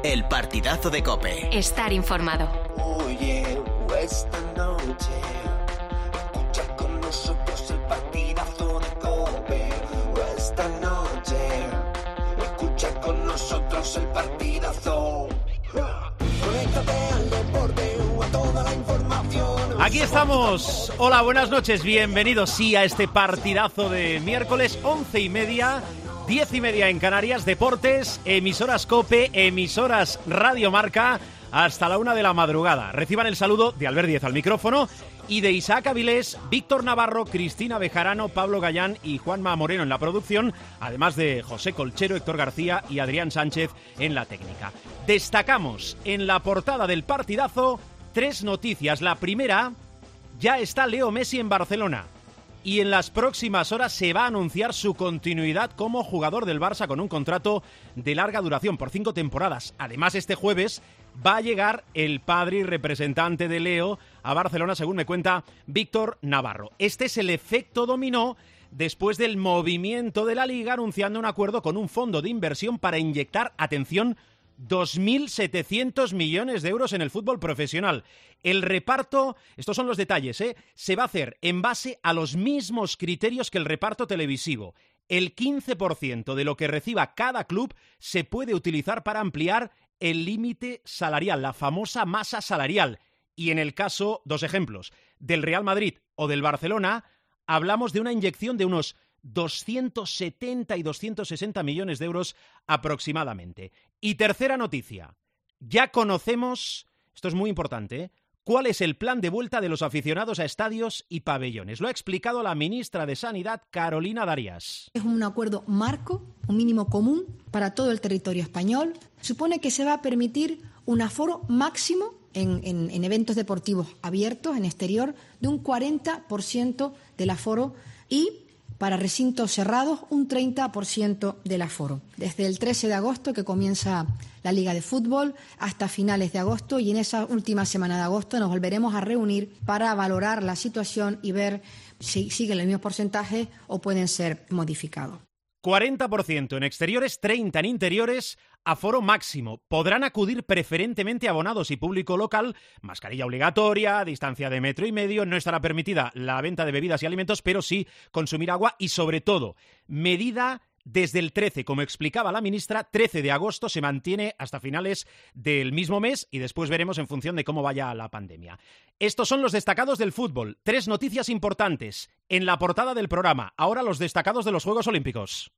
El partidazo de COPE. Estar informado. Oye, esta noche escucha con nosotros el partidazo de COPE. Esta noche escucha con nosotros el partidazo. Conéctate al deporte o a toda la información. Aquí estamos. Hola, buenas noches. Bienvenidos a este partidazo de miércoles, 11:30. 10:30 en Canarias, deportes, emisoras COPE, emisoras Radio Marca, hasta la 1 de la madrugada. Reciban el saludo de Albert Díez al micrófono y de Isaac Avilés, Víctor Navarro, Cristina Bejarano, Pablo Gallán y Juanma Moreno en la producción, además de José Colchero, Héctor García y Adrián Sánchez en la técnica. Destacamos en la portada del partidazo 3 noticias. La primera, ya está Leo Messi en Barcelona. Y en las próximas horas se va a anunciar su continuidad como jugador del Barça con un contrato de larga duración por 5 temporadas. Además, este jueves va a llegar el padre y representante de Leo a Barcelona, según me cuenta Víctor Navarro. Este es el efecto dominó después del movimiento de la Liga anunciando un acuerdo con un fondo de inversión para inyectar, atención, 2.700 millones de euros en el fútbol profesional. El reparto, estos son los detalles, se va a hacer en base a los mismos criterios que el reparto televisivo. El 15% de lo que reciba cada club se puede utilizar para ampliar el límite salarial, la famosa masa salarial. Y en el caso, 2 ejemplos, del Real Madrid o del Barcelona, hablamos de una inyección de unos 270 y 260 millones de euros aproximadamente. Y tercera noticia, ya conocemos, esto es muy importante, cuál es el plan de vuelta de los aficionados a estadios y pabellones. Lo ha explicado la ministra de Sanidad, Carolina Darias. Es un acuerdo marco, un mínimo común para todo el territorio español. Supone que se va a permitir un aforo máximo en eventos deportivos abiertos, en exterior, de un 40% del aforo y para recintos cerrados, un 30% del aforo. Desde el 13 de agosto, que comienza la Liga de Fútbol, hasta finales de agosto, y en esa última semana de agosto nos volveremos a reunir para valorar la situación y ver si siguen los mismos porcentajes o pueden ser modificados. 40% en exteriores, 30% en interiores, aforo máximo. Podrán acudir preferentemente abonados y público local, mascarilla obligatoria, distancia de 1,5 metros, no estará permitida la venta de bebidas y alimentos, pero sí consumir agua y, sobre todo, medida desde el 13, como explicaba la ministra, 13 de agosto se mantiene hasta finales del mismo mes y después veremos en función de cómo vaya la pandemia. Estos son los destacados del fútbol. 3 noticias importantes en la portada del programa. Ahora los destacados de los Juegos Olímpicos.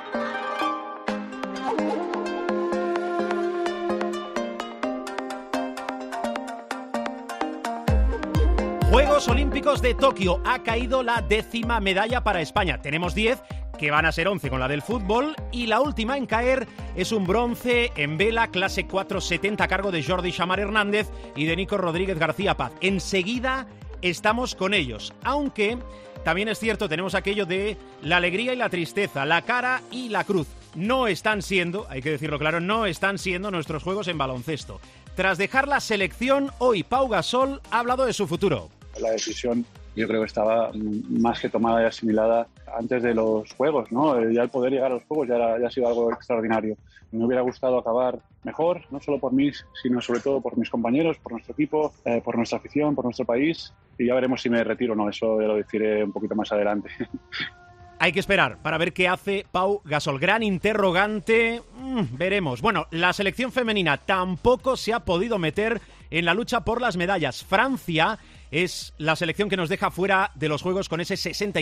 Juegos Olímpicos de Tokio. Ha caído la 10ª medalla para España. Tenemos 10, que van a ser 11 con la del fútbol, y la última en caer es un bronce en vela clase 470 a cargo de Jordi Xamar Hernández y de Nico Rodríguez García Paz. Enseguida estamos con ellos, aunque también es cierto, tenemos aquello de la alegría y la tristeza, la cara y la cruz. No están siendo, hay que decirlo claro, no están siendo nuestros juegos en baloncesto. Tras dejar la selección, hoy Pau Gasol ha hablado de su futuro. La decisión yo creo que estaba más que tomada y asimilada antes de los Juegos, ¿no? Ya el poder llegar a los Juegos ya ha sido algo extraordinario. Me hubiera gustado acabar mejor, no solo por mí, sino sobre todo por mis compañeros, por nuestro equipo, por nuestra afición, por nuestro país. Y ya veremos si me retiro o no, eso ya lo deciré un poquito más adelante. Hay que esperar para ver qué hace Pau Gasol. Gran interrogante, veremos. Bueno, la selección femenina tampoco se ha podido meter en la lucha por las medallas. Francia es la selección que nos deja fuera de los Juegos con ese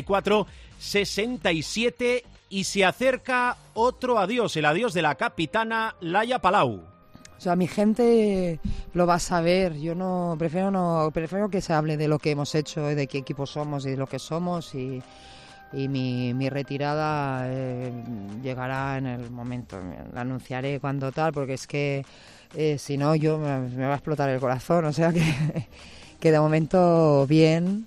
64-67 y se acerca otro adiós, el adiós de la capitana Laia Palau. O sea, mi gente lo va a saber. Yo prefiero que se hable de lo que hemos hecho, de qué equipo somos y de lo que somos, y mi retirada llegará en el momento. La anunciaré cuando tal, porque es que si no yo me va a explotar el corazón. O sea que de momento bien,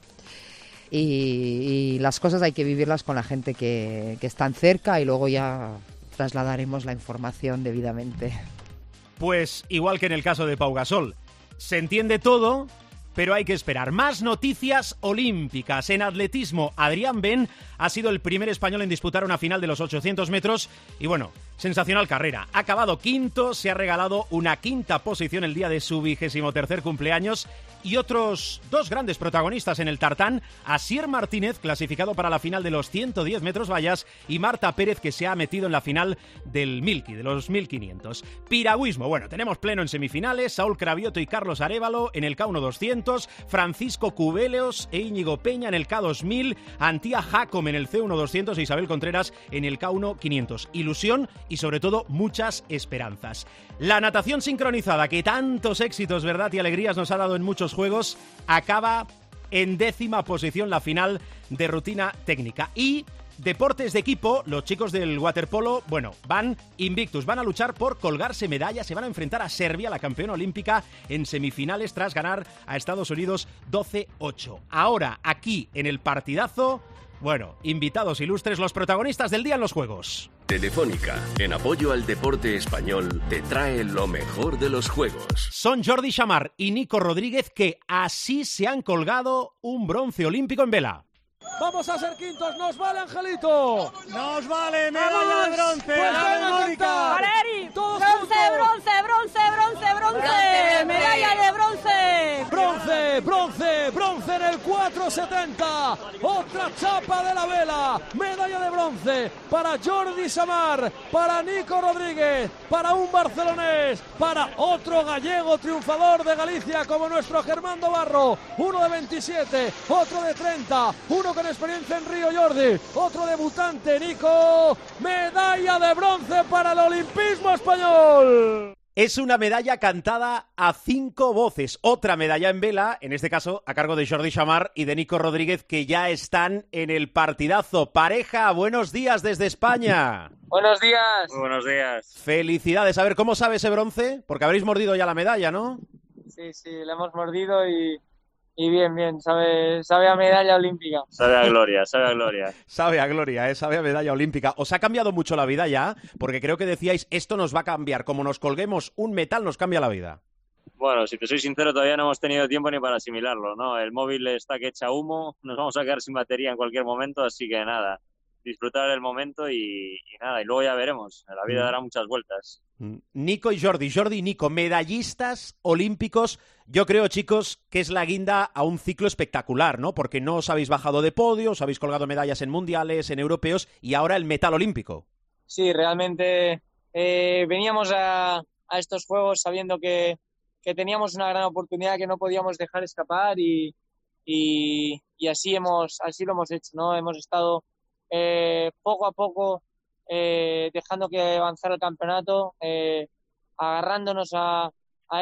y las cosas hay que vivirlas con la gente que están cerca, y luego ya trasladaremos la información debidamente. Pues igual que en el caso de Pau Gasol, se entiende todo, pero hay que esperar. Más noticias olímpicas. En atletismo, Adrián Ben ha sido el primer español en disputar una final de los 800 metros y bueno, sensacional carrera. Ha acabado quinto, se ha regalado una quinta posición el día de su 23º cumpleaños y otros dos grandes protagonistas en el tartán, Asier Martínez, clasificado para la final de los 110 metros vallas, y Marta Pérez, que se ha metido en la final del Milky, de los 1500. Piragüismo, bueno, tenemos pleno en semifinales, Saúl Cravioto y Carlos Arévalo en el K1 200, Francisco Cubeleos e Íñigo Peña en el K2000, Antía Jacom en el C1 200 e Isabel Contreras en el K1 500. Ilusión y sobre todo muchas esperanzas. La natación sincronizada, que tantos éxitos, verdad, y alegrías nos ha dado en muchos juegos, acaba en 10ª posición la final de rutina técnica. Y deportes de equipo, los chicos del waterpolo, bueno, van invictus, van a luchar por colgarse medallas, se van a enfrentar a Serbia, la campeona olímpica, en semifinales tras ganar a Estados Unidos 12-8. Ahora, aquí en el partidazo, bueno, invitados ilustres, los protagonistas del día en los Juegos. Telefónica, en apoyo al deporte español, te trae lo mejor de los Juegos. Son Jordi Chamar y Nico Rodríguez, que así se han colgado un bronce olímpico en vela. Vamos a ser quintos, nos vale, Angelito. Nos vale medalla de bronce. Pues la Mónica. Valeri, Todos bronce, juntos. bronce, medalla de bronce. Bronce en el 470. Otra chapa de la vela. Medalla de bronce para Jordi Samar, para Nico Rodríguez, para un barcelonés, para otro gallego triunfador de Galicia como nuestro Germán Barro. Uno de 27, otro de 30, uno con experiencia en Río, Jordi, otro debutante, Nico. Medalla de bronce para el olimpismo español. Es una medalla cantada a 5 voces. Otra medalla en vela, en este caso a cargo de Jordi Chamar y de Nico Rodríguez, que ya están en el partidazo. Pareja, buenos días desde España. Buenos días. Muy buenos días. Felicidades. A ver, ¿cómo sabe ese bronce? Porque habréis mordido ya la medalla, ¿no? Sí, la hemos mordido y bien, sabe a medalla olímpica. Sabe a gloria, sabe a gloria. Sabe a gloria, sabe a medalla olímpica. ¿Os ha cambiado mucho la vida ya? Porque creo que decíais, esto nos va a cambiar. Como nos colguemos un metal, nos cambia la vida. Bueno, si te soy sincero, todavía no hemos tenido tiempo ni para asimilarlo, ¿no? El móvil está que echa humo, nos vamos a quedar sin batería en cualquier momento, así que nada, disfrutar el momento y nada, y luego ya veremos. La vida dará muchas vueltas. Nico y Jordi y Nico, medallistas olímpicos. Yo creo, chicos, que es la guinda a un ciclo espectacular, ¿no? Porque no os habéis bajado de podio, os habéis colgado medallas en mundiales, en europeos y ahora el metal olímpico. Sí, realmente veníamos a estos Juegos sabiendo que teníamos una gran oportunidad que no podíamos dejar escapar y así lo hemos hecho, ¿no? Hemos estado poco a poco dejando que avanzara el campeonato, agarrándonos a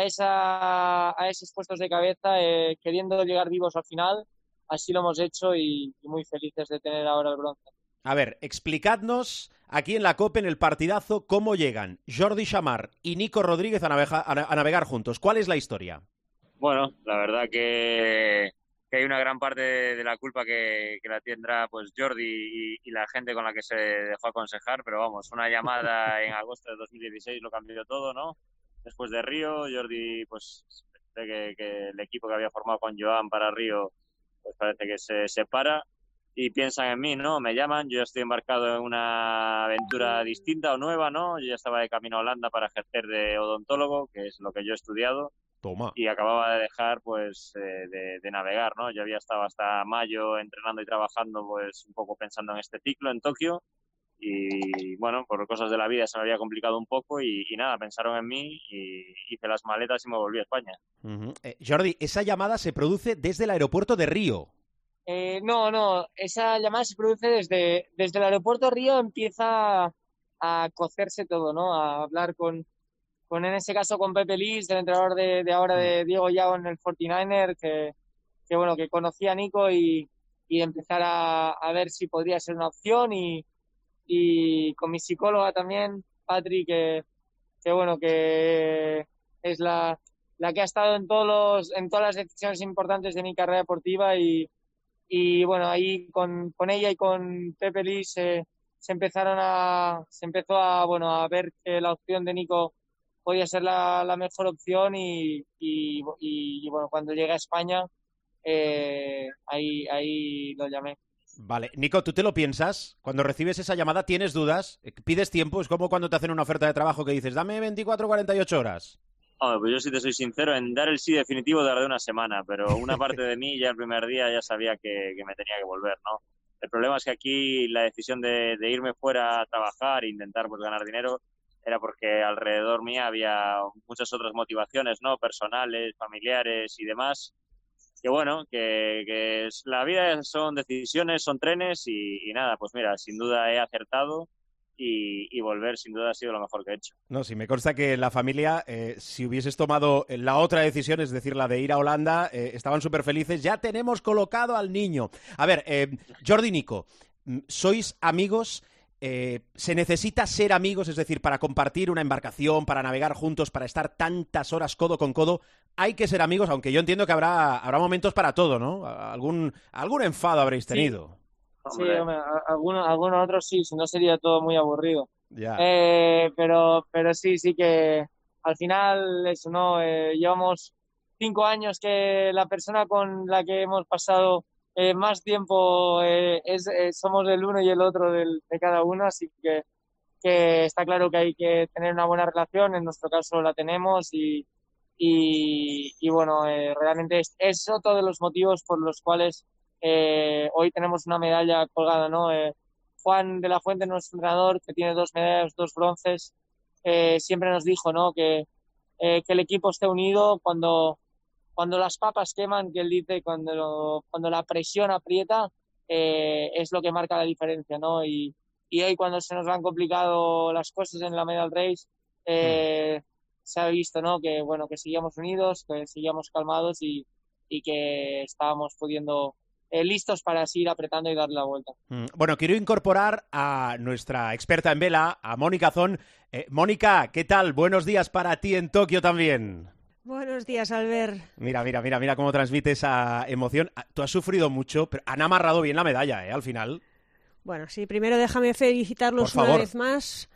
esos puestos de cabeza, queriendo llegar vivos al final. Así lo hemos hecho y muy felices de tener ahora el bronce. A ver, explicadnos aquí en la COPE, en el partidazo, cómo llegan Jordi Chamar y Nico Rodríguez a navegar juntos. ¿Cuál es la historia? Bueno, la verdad que hay una gran parte de la culpa que la tendrá pues Jordi y la gente con la que se dejó aconsejar, pero vamos, una llamada en agosto de 2016 lo cambió todo, ¿no? Después de Río, Jordi pues que el equipo que había formado con Joan para Río pues parece que se separa y piensan en mí, ¿no? Me llaman, yo ya estoy embarcado en una aventura distinta o nueva, ¿no? Yo ya estaba de camino a Holanda para ejercer de odontólogo, que es lo que yo he estudiado. Toma. Y acababa de dejar pues de navegar, ¿no? Yo había estado hasta mayo entrenando y trabajando pues un poco pensando en este ciclo en Tokio y bueno, por cosas de la vida se me había complicado un poco y nada, pensaron en mí y hice las maletas y me volví a España. Jordi, esa llamada se produce desde el aeropuerto de Río. No, esa llamada se produce desde el aeropuerto de Río, empieza a cocerse todo, ¿no? A hablar con en ese caso con Pepe Lis, el entrenador de ahora de Diego Yago en el 49er, que bueno, que conocía a Nico y empezar a ver si podría ser una opción y con mi psicóloga también, Patri, que bueno, que es la que ha estado en todas las decisiones importantes de mi carrera deportiva y bueno, ahí con ella y con Pepe Lis se empezó a ver que la opción de Nico podía ser la mejor opción y bueno, cuando llegué a España, ahí lo llamé. Vale, Nico, ¿tú te lo piensas? Cuando recibes esa llamada, ¿tienes dudas? ¿Pides tiempo? Es como cuando te hacen una oferta de trabajo que dices, dame 24 o 48 horas. Pues yo, si te soy sincero, en dar el sí definitivo tardé una semana, pero una parte de mí ya el primer día ya sabía que me tenía que volver, ¿no? El problema es que aquí la decisión de irme fuera a trabajar e intentar pues ganar dinero era porque alrededor mía había muchas otras motivaciones, ¿no? Personales, familiares y demás. Que bueno, que la vida son decisiones, son trenes y nada, pues mira, sin duda he acertado y volver sin duda ha sido lo mejor que he hecho. No, sí, me consta que la familia, si hubieses tomado la otra decisión, es decir, la de ir a Holanda, estaban súper felices. Ya tenemos colocado al niño. A ver, Jordi, Nico, ¿sois amigos? ¿Se necesita ser amigos? Es decir, para compartir una embarcación, para navegar juntos, para estar tantas horas codo con codo, hay que ser amigos, aunque yo entiendo que habrá momentos para todo, ¿no? Algún enfado habréis tenido. Sí, hombre, algunos otros sí, si no sería todo muy aburrido. Ya. Pero sí que al final eso, ¿no? Llevamos 5 años que la persona con la que hemos pasado más tiempo somos el uno y el otro de cada uno, así que está claro que hay que tener una buena relación, en nuestro caso la tenemos y bueno, realmente es otro de los motivos por los cuales hoy tenemos una medalla colgada, ¿no? Juan de la Fuente, nuestro entrenador, que tiene 2 medallas, 2 bronces, siempre nos dijo, ¿no? Que el equipo esté unido cuando las papas queman, que él dice, cuando la presión aprieta, es lo que marca la diferencia, ¿no? Y hoy, cuando se nos han complicado las cosas en la medal race, se ha visto, ¿no? Que bueno, que seguíamos unidos, que seguíamos calmados y que estábamos pudiendo listos para seguir apretando y darle la vuelta. Bueno, quiero incorporar a nuestra experta en vela, a Mónica Zon. Mónica, ¿qué tal? Buenos días para ti en Tokio también. Buenos días, Albert. Mira cómo transmite esa emoción. Tú has sufrido mucho, pero han amarrado bien la medalla, al final. Bueno, sí, primero déjame felicitarlos una vez más.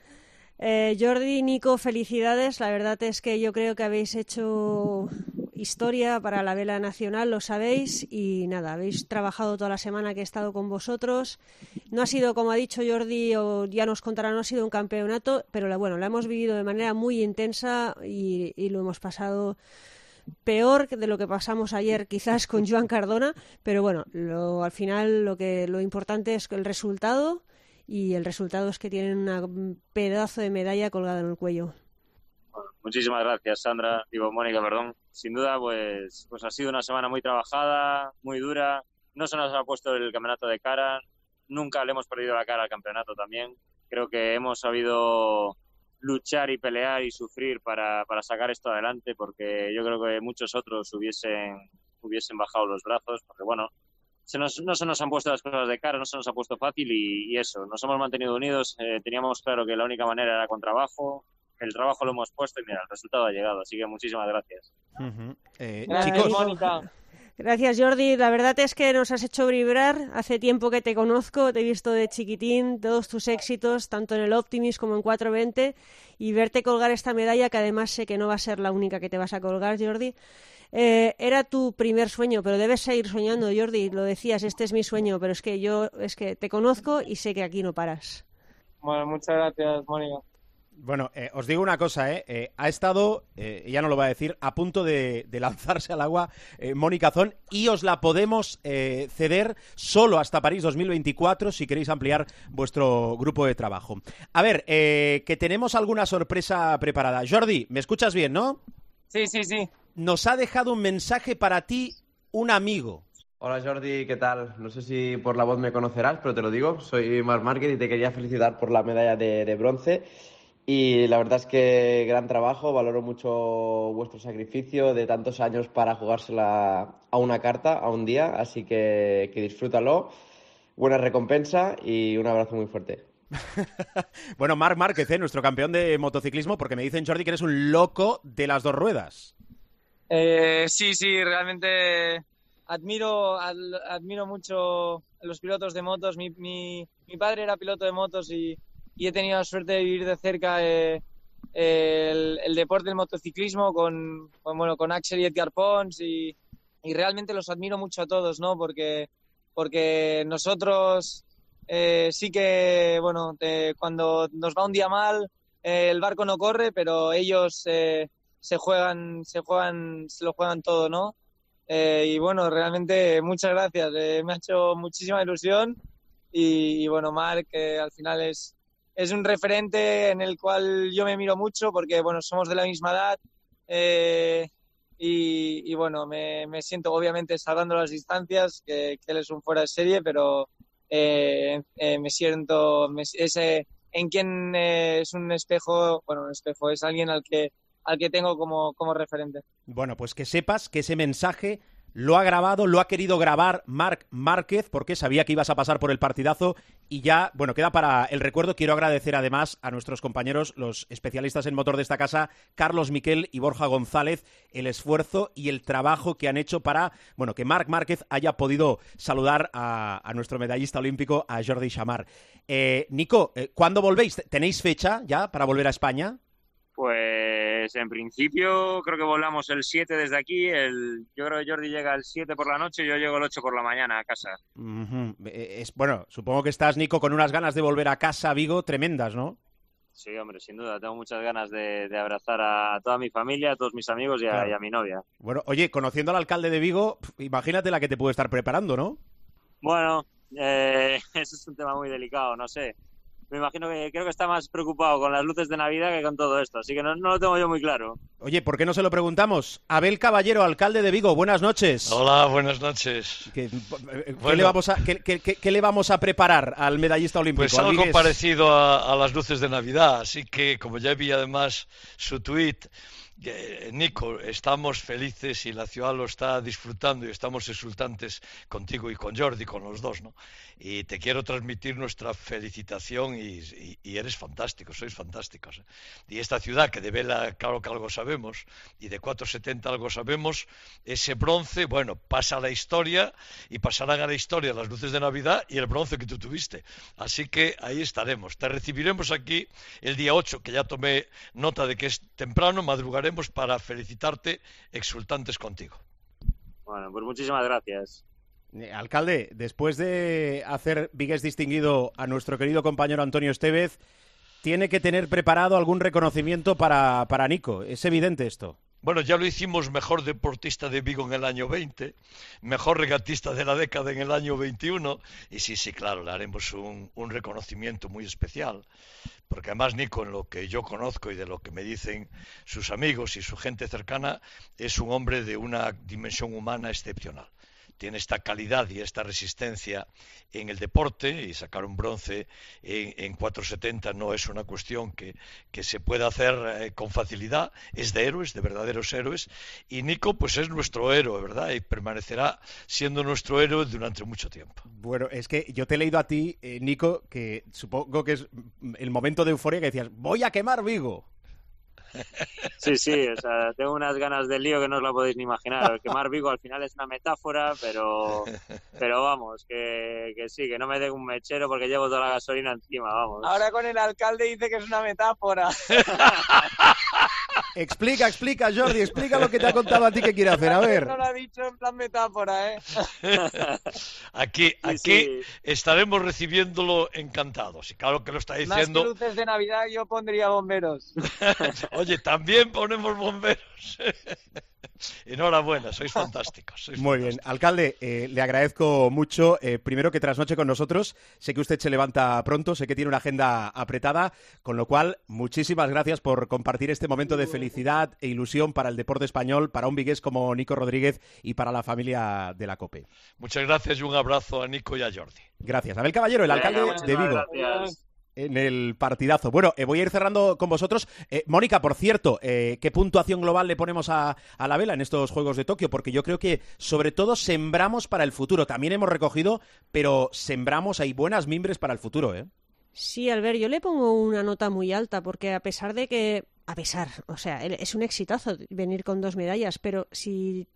Jordi, Nico, felicidades. La verdad es que yo creo que habéis hecho historia para la vela nacional, lo sabéis, y nada, habéis trabajado toda la semana que he estado con vosotros. No ha sido, como ha dicho Jordi, o ya nos contará, no ha sido un campeonato, pero la hemos vivido de manera muy intensa y lo hemos pasado peor de lo que pasamos ayer quizás con Joan Cardona, pero bueno, al final lo importante es el resultado, y el resultado es que tienen un pedazo de medalla colgada en el cuello. Bueno, muchísimas gracias, Sandra. Mónica, perdón. Sin duda, pues ha sido una semana muy trabajada, muy dura. No se nos ha puesto el campeonato de cara. Nunca le hemos perdido la cara al campeonato también. Creo que hemos sabido luchar y pelear y sufrir para sacar esto adelante, porque yo creo que muchos otros hubiesen bajado los brazos, porque bueno, no se nos han puesto las cosas de cara, no se nos ha puesto fácil y eso, nos hemos mantenido unidos. Teníamos claro que la única manera era con trabajo. El trabajo lo hemos puesto y mira, el resultado ha llegado, así que muchísimas gracias. Gracias, chicos, Mónica. Gracias, Jordi. La verdad es que nos has hecho vibrar. Hace tiempo que te conozco, te he visto de chiquitín, todos tus éxitos, tanto en el Optimist como en 420, y verte colgar esta medalla, que además sé que no va a ser la única que te vas a colgar, Jordi. Era tu primer sueño, pero debes seguir soñando, Jordi. Lo decías, este es mi sueño, pero es que te conozco y sé que aquí no paras. Bueno, muchas gracias, Mónica. Bueno, os digo una cosa, ha estado, ella no lo va a decir, a punto de lanzarse al agua Mónica Zon, y os la podemos ceder solo hasta París 2024 si queréis ampliar vuestro grupo de trabajo. A ver, que tenemos alguna sorpresa preparada. Jordi, ¿me escuchas bien, no? Sí. Nos ha dejado un mensaje para ti un amigo. Hola Jordi, ¿qué tal? No sé si por la voz me conocerás, pero te lo digo, soy Marc Márquez y te quería felicitar por la medalla de bronce. Y la verdad es que gran trabajo, valoro mucho vuestro sacrificio de tantos años para jugársela a una carta, a un día, así que disfrútalo, buena recompensa y un abrazo muy fuerte. Bueno, Marc Márquez, nuestro campeón de motociclismo, porque me dicen, Jordi, que eres un loco de las 2 ruedas. Sí, realmente admiro mucho a los pilotos de motos. Mi padre era piloto de motos y he tenido la suerte de vivir de cerca el deporte del motociclismo con Axel y Edgar Pons y realmente los admiro mucho a todos, ¿no? Porque nosotros sí que, cuando nos va un día mal, el barco no corre, pero ellos se lo juegan todo, ¿no? Y bueno, realmente muchas gracias, me ha hecho muchísima ilusión y bueno, Marc al final es un referente en el cual yo me miro mucho porque bueno, somos de la misma edad y bueno, me siento obviamente salvando las distancias, que él es un fuera de serie, pero me siento en quien es un espejo, es alguien al que tengo como referente. Bueno, pues que sepas que ese mensaje lo ha grabado, lo ha querido grabar Marc Márquez, porque sabía que ibas a pasar por el partidazo y ya, bueno, queda para el recuerdo. Quiero agradecer además a nuestros compañeros, los especialistas en motor de esta casa, Carlos Miquel y Borja González, el esfuerzo y el trabajo que han hecho para, bueno, que Marc Márquez haya podido saludar a nuestro medallista olímpico, a Jordi Samar. Nico, ¿cuándo volvéis? ¿Tenéis fecha ya para volver a España? Pues en principio creo que volamos el 7 desde aquí, yo creo que Jordi llega el 7 por la noche y yo llego el 8 por la mañana a casa. Bueno, supongo que estás, Nico, con unas ganas de volver a casa a Vigo tremendas, ¿no? Sí, hombre, sin duda, tengo muchas ganas de abrazar a toda mi familia, a todos mis amigos y a mi novia. Bueno, oye, conociendo al alcalde de Vigo, imagínate la que te puede estar preparando, ¿no? Bueno, eso es un tema muy delicado, no sé. Me imagino que creo que está más preocupado con las luces de Navidad que con todo esto, así que no lo tengo yo muy claro. Oye, ¿por qué no se lo preguntamos? Abel Caballero, alcalde de Vigo, buenas noches. Hola, buenas noches. ¿Qué le vamos a preparar al medallista olímpico? Pues algo parecido a las luces de Navidad, así que como ya vi además su tuit, Nico, estamos felices y la ciudad lo está disfrutando y estamos exultantes contigo y con Jordi, con los dos, ¿no? Y te quiero transmitir nuestra felicitación y eres fantástico, sois fantásticos, ¿eh? Y esta ciudad que de vela, claro que algo sabemos, y de 470 algo sabemos, ese bronce, bueno, pasa a la historia y pasarán a la historia las luces de Navidad y el bronce que tú tuviste. Así que ahí estaremos. Te recibiremos aquí el día 8, que ya tomé nota de que es temprano, madrugaremos para felicitarte, exultantes contigo. Bueno, pues muchísimas gracias. Alcalde, después de hacer Vigués distinguido a nuestro querido compañero Antonio Estevez, tiene que tener preparado algún reconocimiento para Nico. Es evidente esto. Bueno, ya lo hicimos mejor deportista de Vigo en el año 20, mejor regatista de la década en el año 21, y sí, claro, le haremos un reconocimiento muy especial, porque además Nico, en lo que yo conozco y de lo que me dicen sus amigos y su gente cercana, es un hombre de una dimensión humana excepcional. Tiene esta calidad y esta resistencia en el deporte, y sacar un bronce en 470 no es una cuestión que se pueda hacer con facilidad. Es de héroes, de verdaderos héroes, y Nico pues es nuestro héroe, ¿verdad? Y permanecerá siendo nuestro héroe durante mucho tiempo. Bueno, es que yo te he leído a ti, Nico, que supongo que es el momento de euforia que decías, voy a quemar Vigo. Sí, o sea, tengo unas ganas del lío que no os la podéis ni imaginar. El quemar Vigo al final es una metáfora, pero vamos, que sí, que no me den un mechero porque llevo toda la gasolina encima, vamos. Ahora con el alcalde dice que es una metáfora. Explica, Jordi, explica lo que te ha contado a ti que quiere hacer, a ver. No lo ha dicho en plan metáfora, ¿eh? Aquí sí. Estaremos recibiéndolo encantados, y claro que lo está diciendo. Más que luces de Navidad yo pondría bomberos. Oye, también ponemos bomberos. Enhorabuena, sois fantásticos. Muy bien, alcalde, le agradezco mucho, primero que trasnoche con nosotros. Sé que usted se levanta pronto, sé que tiene una agenda apretada, con lo cual, muchísimas gracias por compartir este momento de felicidad e ilusión para el deporte español, para un vigués como Nico Rodríguez y para la familia de la COPE. Muchas gracias y un abrazo a Nico y a Jordi. Gracias. Abel Caballero, el alcalde de Vigo. Gracias. En el partidazo. Bueno, voy a ir cerrando con vosotros. Mónica, por cierto, ¿qué puntuación global le ponemos a la vela en estos Juegos de Tokio? Porque yo creo que, sobre todo, sembramos para el futuro. También hemos recogido, pero sembramos, hay buenas mimbres para el futuro, ¿eh? Sí, Albert, yo le pongo una nota muy alta, porque o sea, es un exitazo venir con 2 medallas, pero si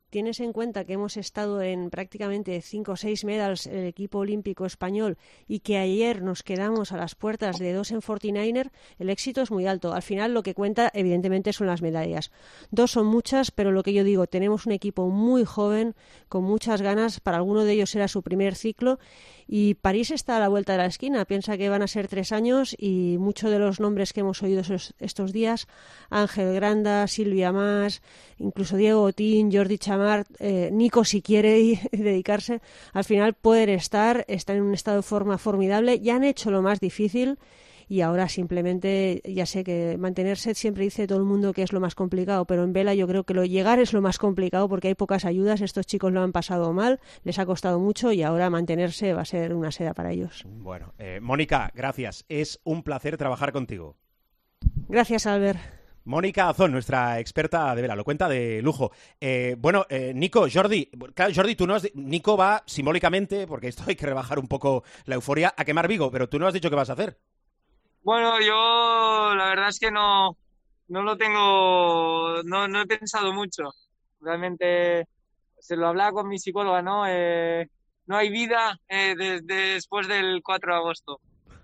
tienes en cuenta que hemos estado en prácticamente 5 o 6 medals el equipo olímpico español y que ayer nos quedamos a las puertas de 2 en 49er, el éxito es muy alto. Al final lo que cuenta evidentemente son las medallas. 2 son muchas, pero lo que yo digo, tenemos un equipo muy joven, con muchas ganas, para alguno de ellos era su primer ciclo y París está a la vuelta de la esquina. Piensa que van a ser 3 años y muchos de los nombres que hemos oído estos días, Ángel Granda, Silvia Mas, incluso Diego Otín, Jordi Chamar, Nico si quiere dedicarse, al final pueden están en un estado de forma formidable, ya han hecho lo más difícil y ahora simplemente, ya sé que mantenerse siempre dice todo el mundo que es lo más complicado, pero en vela yo creo que llegar es lo más complicado porque hay pocas ayudas, estos chicos lo han pasado mal, les ha costado mucho y ahora mantenerse va a ser una seda para ellos. Bueno, Mónica, gracias, es un placer trabajar contigo. Gracias, Albert. Mónica Azón, nuestra experta de vela, lo cuenta de lujo. Nico, Jordi, claro, Jordi, Nico va simbólicamente, porque esto hay que rebajar un poco la euforia, a quemar Vigo, pero tú no has dicho qué vas a hacer. Bueno, yo la verdad es que no lo tengo, no he pensado mucho. Realmente se lo hablaba con mi psicóloga, ¿no? No hay vida después del 4 de agosto.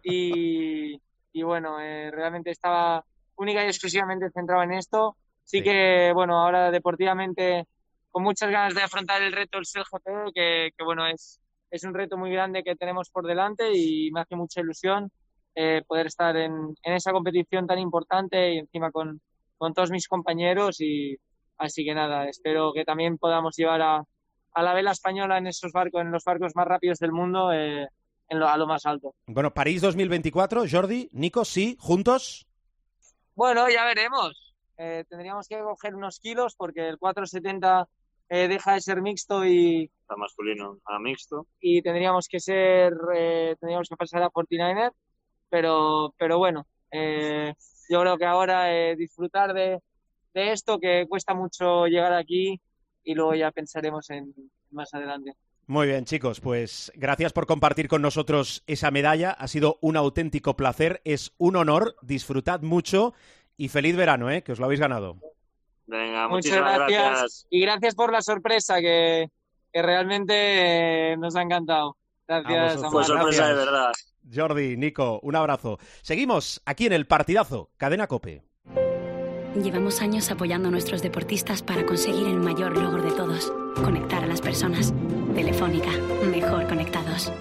Y bueno, realmente estaba única y exclusivamente centrado en esto. Sí que, bueno, ahora deportivamente con muchas ganas de afrontar el reto del CLGP, que bueno, es un reto muy grande que tenemos por delante y me hace mucha ilusión poder estar en esa competición tan importante y encima con todos mis compañeros y así que nada, espero que también podamos llevar a la vela española en esos barcos, en los barcos más rápidos del mundo a lo más alto. Bueno, París 2024, Jordi, Nico, sí, juntos. Bueno, ya veremos. Tendríamos que coger unos kilos porque el 470 deja de ser mixto y a masculino a mixto y tendríamos que pasar a 49er. Pero bueno, yo creo que ahora disfrutar de esto, que cuesta mucho llegar aquí y luego ya pensaremos en más adelante. Muy bien, chicos, pues gracias por compartir con nosotros esa medalla. Ha sido un auténtico placer, es un honor, disfrutad mucho y feliz verano, que os lo habéis ganado. Venga, muchas gracias. Y gracias por la sorpresa que realmente nos ha encantado. Gracias, Amar. Fue sorpresa de verdad. Jordi, Nico, un abrazo. Seguimos aquí en el partidazo, Cadena COPE. Llevamos años apoyando a nuestros deportistas para conseguir el mayor logro de todos, conectar a las personas. Telefónica, mejor conectados.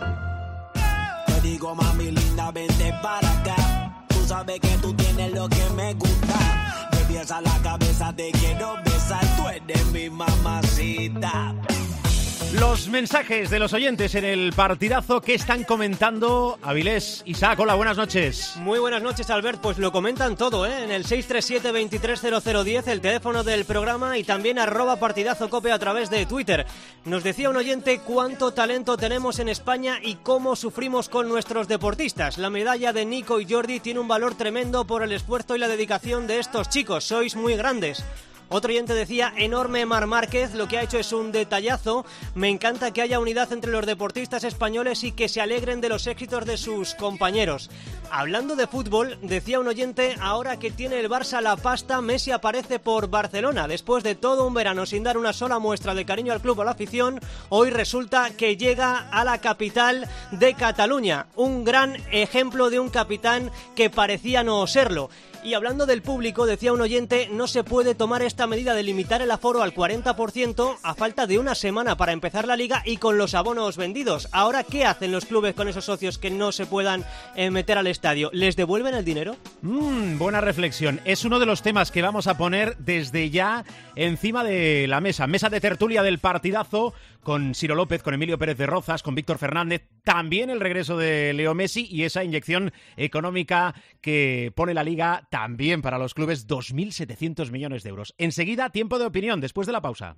Te digo, mami linda, vente para acá. Tú sabes que tú tienes lo que me gusta. De pies a la cabeza te quiero besar, tú eres mi mamacita. Los mensajes de los oyentes en el partidazo que están comentando. Avilés, Isaac, hola, buenas noches. Muy buenas noches, Albert. Pues lo comentan todo, en el 637-230010, el teléfono del programa y también @partidazocope a través de Twitter. Nos decía un oyente cuánto talento tenemos en España y cómo sufrimos con nuestros deportistas. La medalla de Nico y Jordi tiene un valor tremendo por el esfuerzo y la dedicación de estos chicos. Sois muy grandes. Otro oyente decía, enorme Marc Márquez, lo que ha hecho es un detallazo. Me encanta que haya unidad entre los deportistas españoles y que se alegren de los éxitos de sus compañeros. Hablando de fútbol, decía un oyente, ahora que tiene el Barça la pasta, Messi aparece por Barcelona. Después de todo un verano sin dar una sola muestra de cariño al club o a la afición, hoy resulta que llega a la capital de Cataluña. Un gran ejemplo de un capitán que parecía no serlo. Y hablando del público, decía un oyente, no se puede tomar esta medida de limitar el aforo al 40% a falta de una semana para empezar la liga y con los abonos vendidos. Ahora, ¿qué hacen los clubes con esos socios que no se puedan meter al estadio? ¿Les devuelven el dinero? Buena reflexión. Es uno de los temas que vamos a poner desde ya encima de la mesa. Mesa de tertulia del partidazo con Ciro López, con Emilio Pérez de Rozas, con Víctor Fernández. También el regreso de Leo Messi y esa inyección económica que pone la Liga también para los clubes, 2.700 millones de euros. Enseguida, tiempo de opinión, después de la pausa.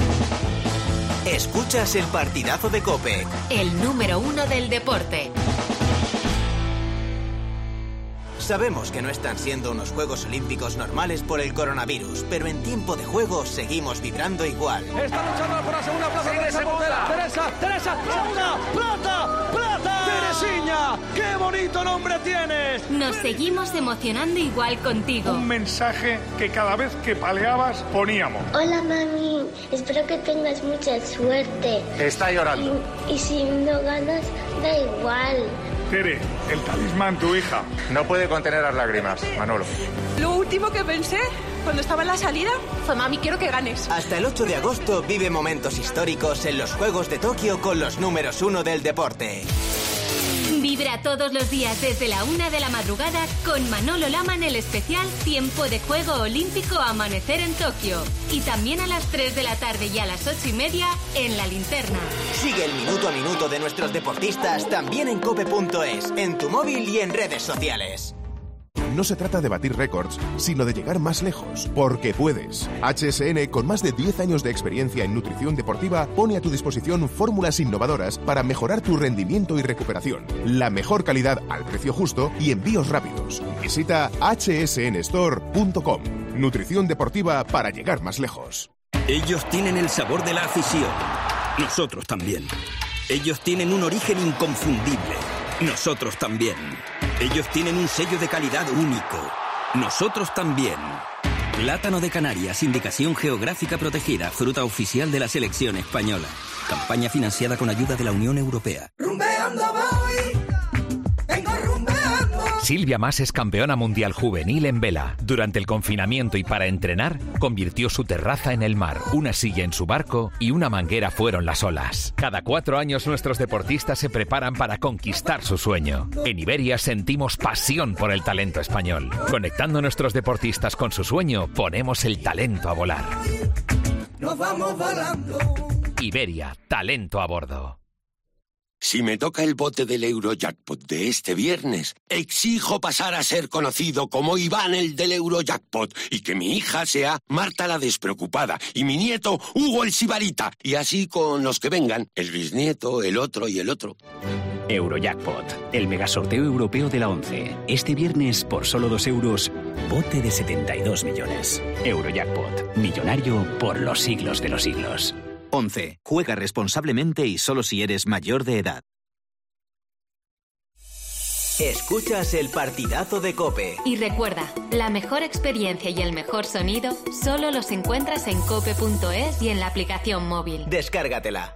Escuchas el partidazo de COPE. El número 1 del deporte. Sabemos que no están siendo unos Juegos Olímpicos normales por el coronavirus, pero en tiempo de juego seguimos vibrando igual. Está luchando por la segunda plaza. Teresa, segunda. Teresa, segunda, plata, Teresiña, María, ¡qué bonito nombre tienes! Nos seguimos emocionando igual contigo. Un mensaje que cada vez que paleabas poníamos. Hola mami, espero que tengas mucha suerte. Está llorando. Y si no ganas, da igual. Tere, el talismán, tu hija. No puede contener las lágrimas, Manolo. Lo último que pensé cuando estaba en la salida fue, mami, quiero que ganes. Hasta el 8 de agosto vive momentos históricos en los Juegos de Tokio con los números 1 del deporte. Vibra todos los días desde la 1 de la madrugada con Manolo Lama en el especial Tiempo de Juego Olímpico Amanecer en Tokio. Y también a las 3 de la tarde y a las 8:30 en La Linterna. Sigue el minuto a minuto de nuestros deportistas también en cope.es, en tu móvil y en redes sociales. No se trata de batir récords, sino de llegar más lejos, porque puedes. HSN, con más de 10 años de experiencia en nutrición deportiva, pone a tu disposición fórmulas innovadoras para mejorar tu rendimiento y recuperación. La mejor calidad al precio justo y envíos rápidos. Visita hsnstore.com. Nutrición deportiva para llegar más lejos. Ellos tienen el sabor de la afición. Nosotros también. Ellos tienen un origen inconfundible. Nosotros también. Ellos tienen un sello de calidad único. Nosotros también. Plátano de Canarias, indicación geográfica protegida, fruta oficial de la selección española. Campaña financiada con ayuda de la Unión Europea. Rumbeando voy, vengo rumbeando. Silvia Mas es campeona mundial juvenil en vela. Durante el confinamiento y para entrenar, convirtió su terraza en el mar, una silla en su barco y una manguera fueron las olas. Cada 4 años nuestros deportistas se preparan para conquistar su sueño. En Iberia sentimos pasión por el talento español. Conectando a nuestros deportistas con su sueño, ponemos el talento a volar. Nos vamos volando. Iberia, talento a bordo. Si me toca el bote del Eurojackpot de este viernes, exijo pasar a ser conocido como Iván el del Eurojackpot y que mi hija sea Marta la despreocupada y mi nieto Hugo el sibarita y así con los que vengan, el bisnieto, el otro y el otro. Eurojackpot, el megasorteo europeo de la 11. Este viernes, por solo 2 euros, bote de 72 millones. Eurojackpot, millonario por los siglos de los siglos. 11. Juega responsablemente y solo si eres mayor de edad. Escuchas el partidazo de COPE. Y recuerda, la mejor experiencia y el mejor sonido solo los encuentras en cope.es y en la aplicación móvil. Descárgatela.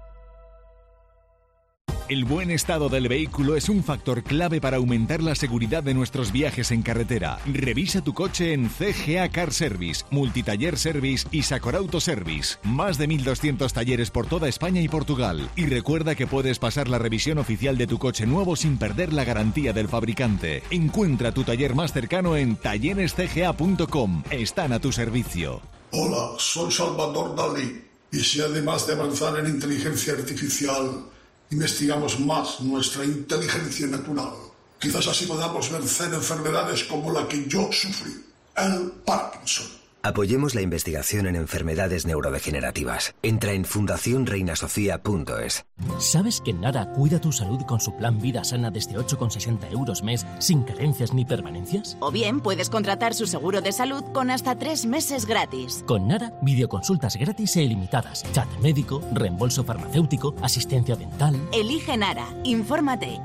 El buen estado del vehículo es un factor clave para aumentar la seguridad de nuestros viajes en carretera. Revisa tu coche en CGA Car Service, Multitaller Service y Sacor Auto Service. Más de 1.200 talleres por toda España y Portugal. Y recuerda que puedes pasar la revisión oficial de tu coche nuevo sin perder la garantía del fabricante. Encuentra tu taller más cercano en tallerescga.com. Están a tu servicio. Hola, soy Salvador Dalí. Y si además de avanzar en inteligencia artificial, investigamos más nuestra inteligencia natural, quizás así podamos vencer enfermedades como la que yo sufrí, el Parkinson. Apoyemos la investigación en enfermedades neurodegenerativas. Entra en fundacionreinasofía.es. ¿Sabes que Nara cuida tu salud con su plan Vida Sana desde 8,60 € mes, sin carencias ni permanencias? O bien puedes contratar su seguro de salud con hasta 3 meses gratis. Con Nara, videoconsultas gratis e ilimitadas, chat médico, reembolso farmacéutico, asistencia dental. Elige Nara. Infórmate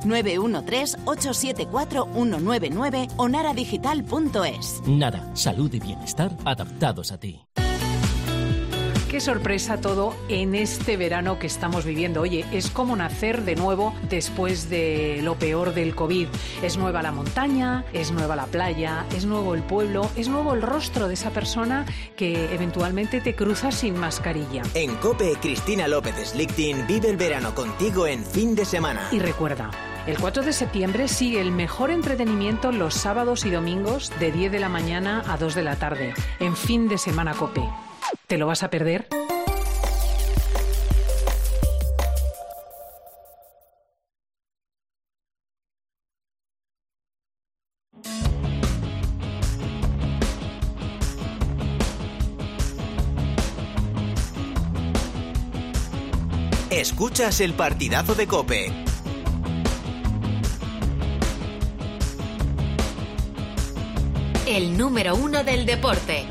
913-874-199 o naradigital.es. Nara, salud y bienestar adaptados a ti. Qué sorpresa todo en este verano que estamos viviendo. Oye, es como nacer de nuevo después de lo peor del COVID. Es nueva la montaña, es nueva la playa, es nuevo el pueblo, es nuevo el rostro de esa persona que eventualmente te cruza sin mascarilla. En COPE, Cristina López Slichting vive el verano contigo en fin de semana. Y recuerda, el 4 de septiembre sigue el mejor entretenimiento los sábados y domingos de 10 de la mañana a 2 de la tarde. En fin de semana COPE. ¿Te lo vas a perder? Escuchas el partidazo de COPE. El número 1 del deporte.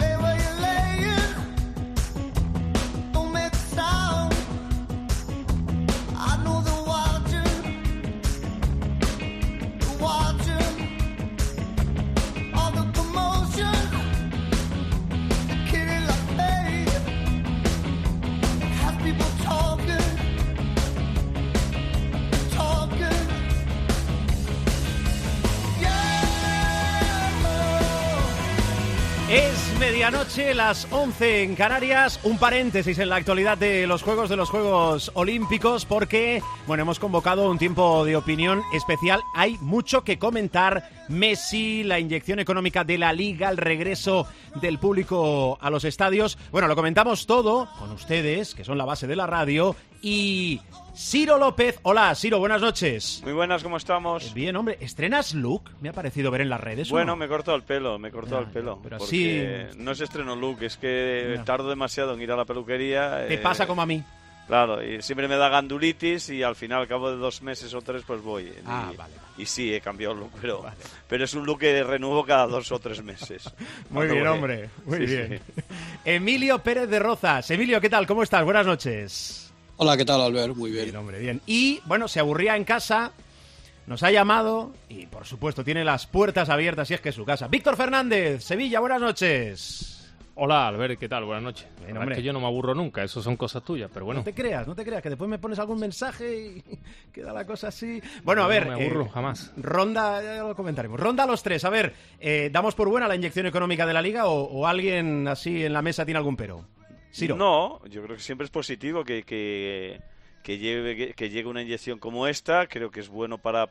medianoche, las 11 en Canarias. Un paréntesis en la actualidad de los Juegos Olímpicos porque, bueno, hemos convocado un tiempo de opinión especial. Hay mucho que comentar. Messi, la inyección económica de la Liga, el regreso del público a los estadios. Bueno, lo comentamos todo con ustedes, que son la base de la radio, y Ciro López. Hola, Ciro, buenas noches. Muy buenas, ¿cómo estamos? Bien, hombre. ¿Estrenas look? Me ha parecido ver en las redes. Bueno, ¿o no? me he cortado el pelo, Pero porque así... no es estreno look, es que tardo demasiado en ir a la peluquería. Te pasa como a mí. Claro, y siempre me da gandulitis y al final, al cabo de 2 meses o 3, pues voy. Vale. Y sí, he cambiado el look, pero es un look que renuevo cada 2 o 3 meses. Muy bien, hombre, muy bien. Sí. Emilio Pérez de Rozas. Emilio, ¿qué tal? ¿Cómo estás? Buenas noches. Hola, ¿qué tal, Albert? Muy bien. Bien, hombre, bien. Y, bueno, se aburría en casa, nos ha llamado y, por supuesto, tiene las puertas abiertas y es que es su casa. Víctor Fernández, Sevilla, buenas noches. Hola, Albert, ¿qué tal? Buenas noches. Bien, es que yo no me aburro nunca, eso son cosas tuyas, pero bueno. No te creas, que después me pones algún mensaje y queda la cosa así. Bueno, a ver... No me aburro, jamás. Ronda, ya lo comentaremos. Ronda a los 3, a ver, ¿damos por buena la inyección económica de la Liga o alguien así en la mesa tiene algún pero? Ciro. No, yo creo que siempre es positivo que llegue una inyección como esta. Creo que es bueno para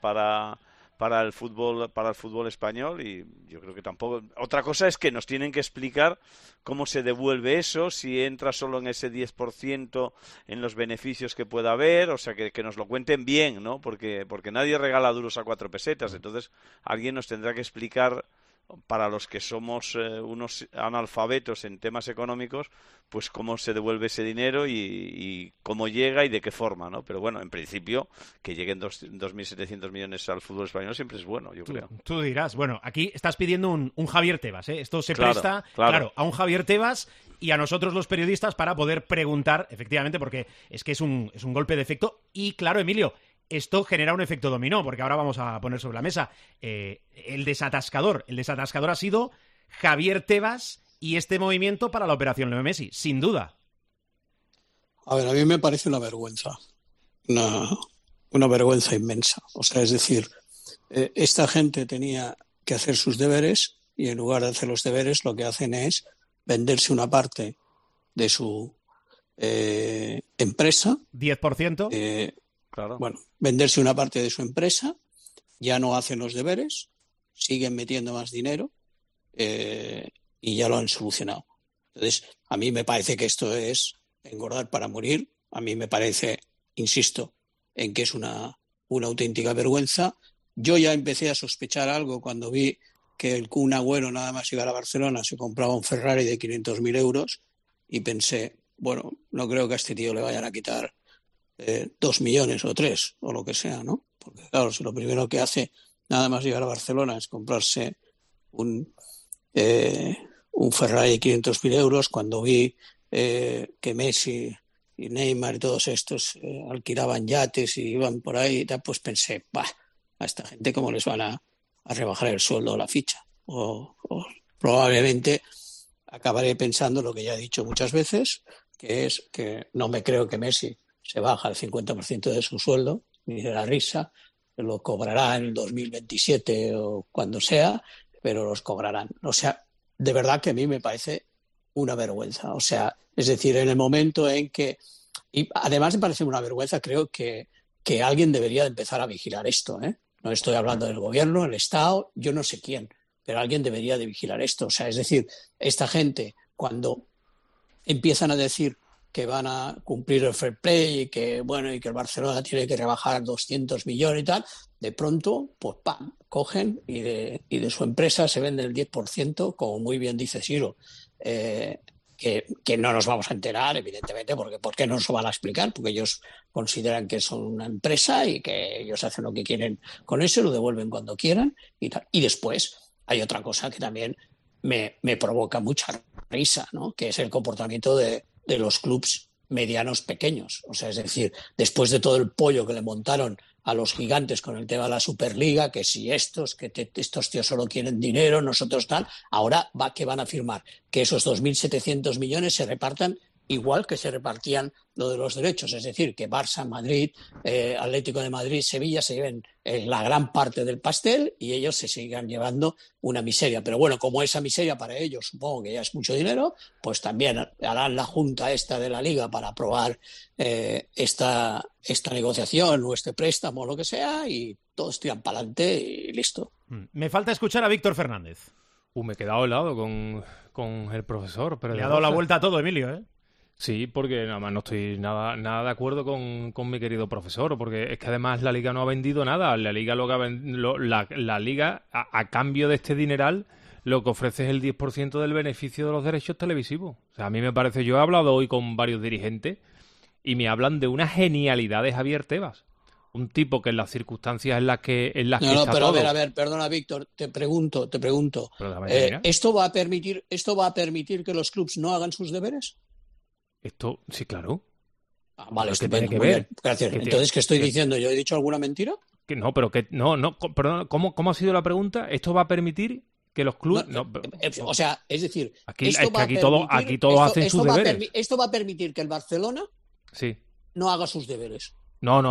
el fútbol español y yo creo que tampoco. Otra cosa es que nos tienen que explicar cómo se devuelve eso, si entra solo en ese 10% en los beneficios que pueda haber, o sea, que nos lo cuenten bien, ¿no? Porque nadie regala duros a 4 pesetas, entonces alguien nos tendrá que explicar, para los que somos unos analfabetos en temas económicos, pues cómo se devuelve ese dinero y cómo llega y de qué forma, ¿no? Pero bueno, en principio, que lleguen 2.700 millones al fútbol español siempre es bueno, yo creo. Tú dirás, bueno, aquí estás pidiendo un Javier Tebas, ¿eh? Esto se presta, claro, a un Javier Tebas y a nosotros los periodistas para poder preguntar, efectivamente, porque es que es un golpe de efecto y, claro, Emilio, esto genera un efecto dominó, porque ahora vamos a poner sobre la mesa el desatascador. El desatascador ha sido Javier Tebas y este movimiento para la operación Leo Messi, sin duda. A ver, a mí me parece una vergüenza. Una vergüenza inmensa. O sea, es decir, esta gente tenía que hacer sus deberes y en lugar de hacer los deberes lo que hacen es venderse una parte de su empresa. 10%. Claro. Bueno, venderse una parte de su empresa, ya no hacen los deberes, siguen metiendo más dinero y ya lo han solucionado. Entonces, a mí me parece que esto es engordar para morir. A mí me parece, insisto, en que es una auténtica vergüenza. Yo ya empecé a sospechar algo cuando vi que el Kun Agüero, nada más llegar a Barcelona, se compraba un Ferrari de 500.000 euros y pensé, bueno, no creo que a este tío le vayan a quitar 2 millones o 3 o lo que sea, ¿no? Porque claro, si lo primero que hace nada más llegar a Barcelona es comprarse un Ferrari de 500.000 euros, cuando vi que Messi y Neymar y todos estos alquilaban yates y iban por ahí y tal, pues pensé, a esta gente cómo les van a rebajar el sueldo o la ficha. O probablemente acabaré pensando lo que ya he dicho muchas veces, que es que no me creo que Messi se baja el 50% de su sueldo, ni de la risa, lo cobrará en el 2027 o cuando sea, pero los cobrarán. O sea, de verdad que a mí me parece una vergüenza. O sea, es decir, en el momento en que... Y además me parece una vergüenza, creo que alguien debería de empezar a vigilar esto, ¿eh? No estoy hablando del gobierno, el Estado, yo no sé quién, pero alguien debería de vigilar esto. O sea, es decir, esta gente, cuando empiezan a decir que van a cumplir el fair play y que, bueno, y que el Barcelona tiene que rebajar 200 millones y tal, de pronto, pues ¡pam!, cogen y de su empresa se vende el 10%, como muy bien dice Ciro, que no nos vamos a enterar, evidentemente, porque ¿por qué no nos lo van a explicar? Porque ellos consideran que son una empresa y que ellos hacen lo que quieren con eso, lo devuelven cuando quieran y tal. Y después hay otra cosa que también me provoca mucha risa, ¿no? Que es el comportamiento de los clubs medianos pequeños. O sea, es decir, después de todo el pollo que le montaron a los gigantes con el tema de la Superliga, que si estos tíos solo quieren dinero, nosotros tal, ahora que van a firmar que esos 2.700 millones se repartan igual que se repartían lo de los derechos, es decir, que Barça, Madrid, Atlético de Madrid, Sevilla se lleven la gran parte del pastel y ellos se sigan llevando una miseria. Pero bueno, como esa miseria para ellos supongo que ya es mucho dinero, pues también harán la junta esta de la Liga para aprobar esta negociación o este préstamo o lo que sea y todos tiran para adelante y listo. Me falta escuchar a Víctor Fernández. Me he quedado helado con el profesor. Pero le ha dado la vuelta a todo, Emilio, ¿eh? Sí, porque nada más no estoy nada de acuerdo con mi querido profesor, porque es que además la Liga no ha vendido nada. La Liga la Liga a cambio de este dineral lo que ofrece es el 10% del beneficio de los derechos televisivos. O sea, a mí me parece, yo he hablado hoy con varios dirigentes y me hablan de una genialidad de Javier Tebas. Un tipo que en las circunstancias en las que está pero todo... a ver, perdona, Víctor, te pregunto. ¿Esto va a permitir que los clubs no hagan sus deberes? Esto, sí, claro. Vale, estupendo. Tiene que ver. Gracias. Entonces, ¿qué estoy diciendo? ¿Yo he dicho alguna mentira? Que no, pero que no, perdón, ¿cómo ha sido la pregunta? ¿Esto va a permitir que los clubes...? O sea, es decir... Aquí todos hacen sus deberes. ¿Esto va a permitir que el Barcelona no haga sus deberes? No.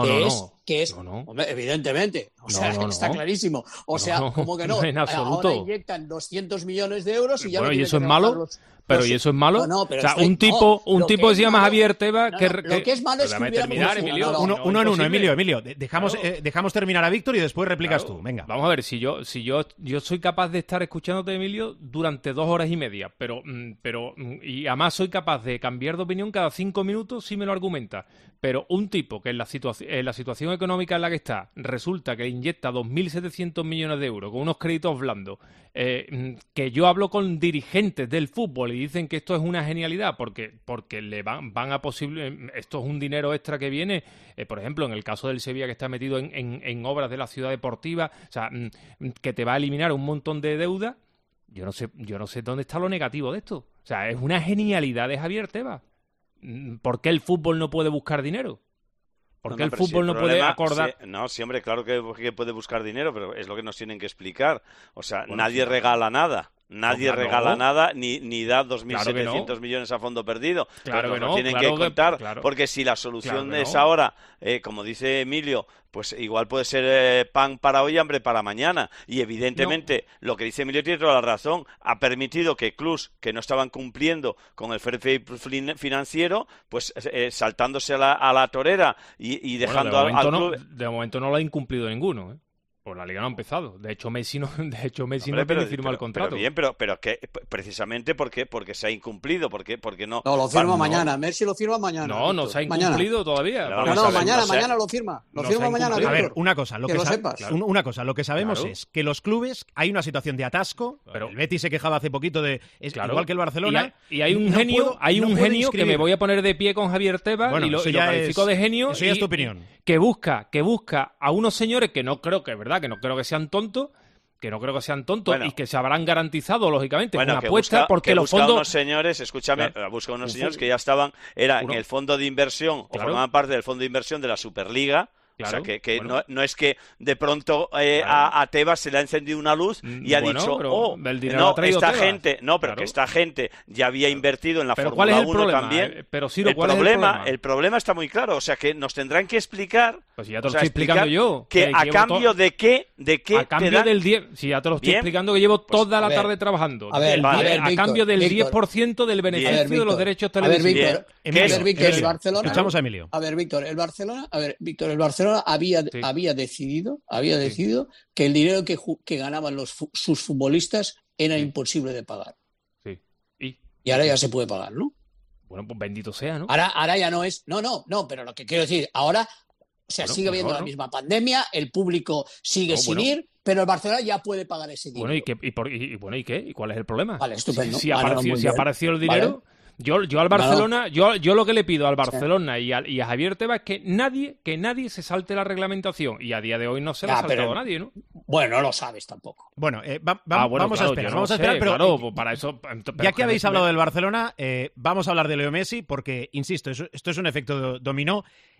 Hombre, evidentemente. O sea, está clarísimo. O sea, ¿cómo que no? En absoluto. Ahora inyectan 200 millones de euros y ya ¿y eso es malo? ¿Pero y eso es malo? No, o sea, un tipo que se llama Javier Tebas... Lo que es malo es que terminar, Emilio. Uno en uno, Emilio. Dejamos terminar a Víctor y después replicas tú. Venga. Vamos a ver, si yo soy capaz de estar escuchándote, Emilio, durante 2 horas y media, pero y además soy capaz de cambiar de opinión cada 5 minutos si me lo argumenta. Pero un tipo que en la situación económica en la que está resulta que inyecta 2.700 millones de euros con unos créditos blandos, que yo hablo con dirigentes del fútbol y dicen que esto es una genialidad porque le van a posible, esto es un dinero extra que viene, por ejemplo, en el caso del Sevilla que está metido en obras de la ciudad deportiva, o sea, que te va a eliminar un montón de deuda. Yo no sé dónde está lo negativo de esto. O sea, es una genialidad de Javier Tebas. ¿Por qué el fútbol no puede buscar dinero? ¿Por qué el fútbol no puede acordar? Sí, hombre, claro que puede buscar dinero, pero es lo que nos tienen que explicar. O sea, nadie regala nada. Nadie regala nada ni da 2.700 millones a fondo perdido. Claro pero nos tienen que contar, porque si la solución es ahora, como dice Emilio, pues igual puede ser pan para hoy, hambre para mañana. Y evidentemente lo que dice Emilio tiene toda la razón. Ha permitido que clubs que no estaban cumpliendo con el fair play financiero, pues saltándose a la torera y dejando al club... De momento no lo ha incumplido ninguno, ¿eh? Pues la Liga no ha empezado. De hecho, Messi no tiene firmado el contrato. Pero que precisamente porque se ha incumplido, porque no... No, lo firma mañana. Messi lo firma mañana. No se ha incumplido todavía. Mañana lo firma. Lo firma mañana. A ver, una cosa. Lo sepas. Una cosa, lo que sabemos es que los clubes, hay una situación de atasco. Pero el Betis se quejaba hace poquito de... igual que el Barcelona. Y hay un genio que me voy a poner de pie con Javier Tebas y lo califico de genio. Eso ya es tu opinión. Que busca a unos señores que no creo que, ¿verdad? Que no creo que sean tontos, y que se habrán garantizado, lógicamente, una apuesta, porque los fondos... unos señores, escúchame, busca unos señores que ya estaban, en el fondo de inversión, o formaban parte del fondo de inversión de la Superliga. Claro, o sea, que no es que de pronto a Tebas se le ha encendido una luz y ha dicho, que esta gente ya había invertido en la Fórmula 1 también. Pero Ciro, el problema está muy claro, o sea, que nos tendrán que explicar... Pues ya te lo estoy explicando yo. Que a cambio de qué a cambio del 10... Si ya te lo estoy explicando, que llevo toda la tarde trabajando. A cambio del 10% del beneficio de los derechos televisivos. A ver, Víctor, el Barcelona... Escuchamos a Emilio. A ver, Víctor, el Barcelona había decidido que el dinero que ganaban sus futbolistas era imposible de pagar. Sí. Y ahora ya se puede pagar, ¿no? Bueno, pues bendito sea, ¿no? Ahora ya no es... No, pero lo que quiero decir, ahora... O sea, sigue habiendo la misma pandemia, el público sigue sin ir, pero el Barcelona ya puede pagar ese dinero. ¿Y qué? ¿Y cuál es el problema? Vale, estupendo. Si apareció el dinero... Vale. Yo al Barcelona, yo lo que le pido al Barcelona y a Javier Tebas es que nadie se salte la reglamentación. Y a día de hoy no se la ha saltado nadie, ¿no? Bueno, no lo sabes tampoco. Bueno, vamos a esperar. Pero para eso... Ya que habéis hablado del Barcelona, vamos a hablar de Leo Messi, porque, insisto, esto es un efecto dominó.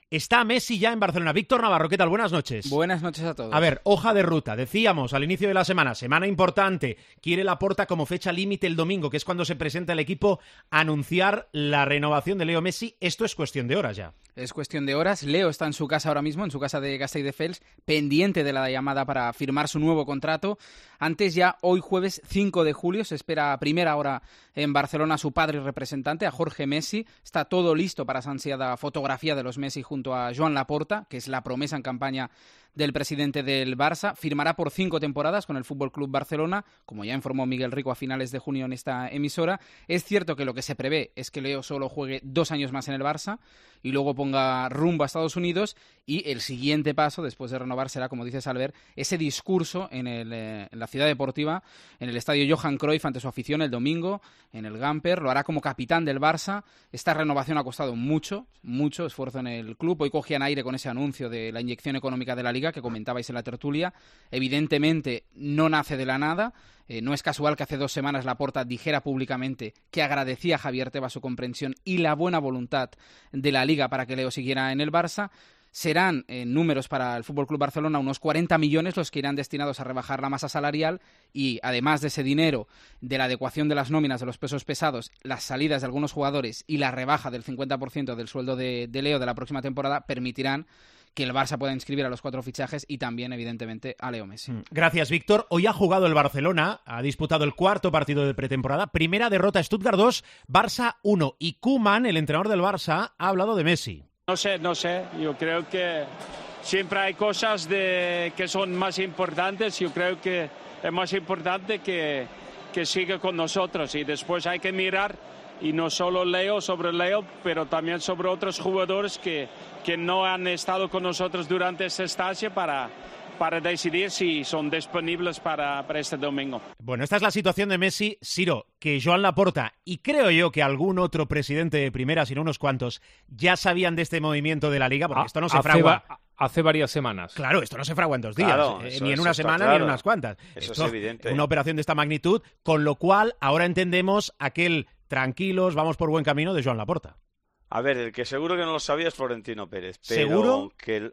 Está Messi ya en Barcelona. Víctor Navarro, ¿qué tal? Buenas noches. Buenas noches a todos. A ver, hoja de ruta. Decíamos al inicio de la semana importante. Quiere Laporta como fecha límite el domingo, que es cuando se presenta el equipo, anunciar la renovación de Leo Messi. Esto es cuestión de horas ya. Es cuestión de horas. Leo está en su casa ahora mismo, en su casa de Castelldefels, pendiente de la llamada para firmar su nuevo contrato. Antes ya, hoy jueves 5 de julio, se espera a primera hora en Barcelona a su padre y representante, a Jorge Messi. Está todo listo para esa ansiada fotografía de los Messi junto a Joan Laporta, que es la promesa en campaña del presidente del Barça. Firmará por 5 temporadas con el Fútbol Club Barcelona, como ya informó Miguel Rico a finales de junio en esta emisora. Es cierto que lo que se prevé es que Leo solo juegue 2 años más en el Barça y luego ponga rumbo a Estados Unidos, y el siguiente paso, después de renovar, será, como dices, Albert, ese discurso en la ciudad deportiva, en el estadio Johan Cruyff ante su afición el domingo, en el Gamper. Lo hará como capitán del Barça. Esta renovación ha costado mucho esfuerzo en el club. Hoy cogían aire con ese anuncio de la inyección económica de la Liga que comentabais en la tertulia. Evidentemente no nace de la nada. No es casual que hace 2 semanas Laporta dijera públicamente que agradecía a Javier Tebas su comprensión y la buena voluntad de la Liga para que Leo siguiera en el Barça. Serán números para el FC Barcelona unos 40 millones los que irán destinados a rebajar la masa salarial, y además de ese dinero, de la adecuación de las nóminas de los pesos pesados, las salidas de algunos jugadores y la rebaja del 50% del sueldo de Leo de la próxima temporada permitirán que el Barça pueda inscribir a los 4 fichajes y también, evidentemente, a Leo Messi. Gracias, Víctor. Hoy ha jugado el Barcelona, ha disputado el 4º partido de pretemporada. Primera derrota, Stuttgart 2, Barça 1. Y Koeman, el entrenador del Barça, ha hablado de Messi. No sé. Yo creo que siempre hay cosas que son más importantes. Yo creo que es más importante que siga con nosotros, y después hay que mirar, y no solo sobre Leo, pero también sobre otros jugadores que no han estado con nosotros durante esta estancia para decidir si son disponibles para este domingo. Bueno, esta es la situación de Messi. Siro, que Joan Laporta y creo yo que algún otro presidente de primera, sino unos cuantos, ya sabían de este movimiento de la Liga, porque esto no se fragua. Hace varias semanas. Claro, esto no se fragua en 2 días, claro, ni en una semana claro, ni en unas cuantas. Eso esto es evidente. Una operación de esta magnitud, con lo cual ahora entendemos aquel tranquilos, vamos por buen camino de Joan Laporta. A ver, el que seguro que no lo sabía es Florentino Pérez. Pero ¿Seguro?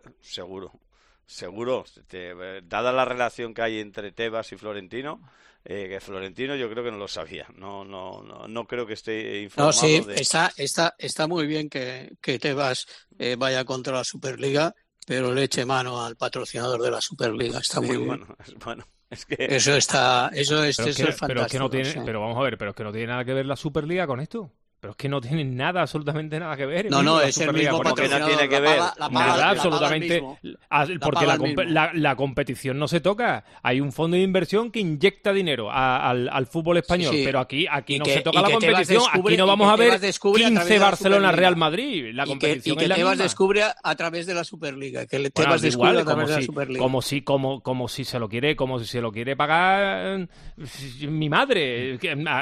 Seguro. Dada la relación que hay entre Tebas y Florentino, que Florentino yo creo que no lo sabía. No creo que esté informado. No, sí, está muy bien que Tebas vaya contra la Superliga, pero le eche mano al patrocinador de la Superliga. Está muy bien. Bueno. Es que... Eso es fantástico. Pero es que no tiene, pero vamos a ver, pero es que no tiene nada que ver la Superliga con esto. Pero es que no tiene nada, absolutamente nada que ver. No, es el mismo que patrocinador. no tiene que ver. Nada, absolutamente. Porque la competición no se toca. Hay un fondo de inversión que inyecta dinero al fútbol español. Sí. Pero aquí no se toca la competición. Aquí no vamos a ver 15 Barcelona-Real Madrid. La competición es la misma. Tebas descubre a través de la Superliga. Que Tebas descubre a través de la Superliga. Como si se lo quiere pagar mi madre.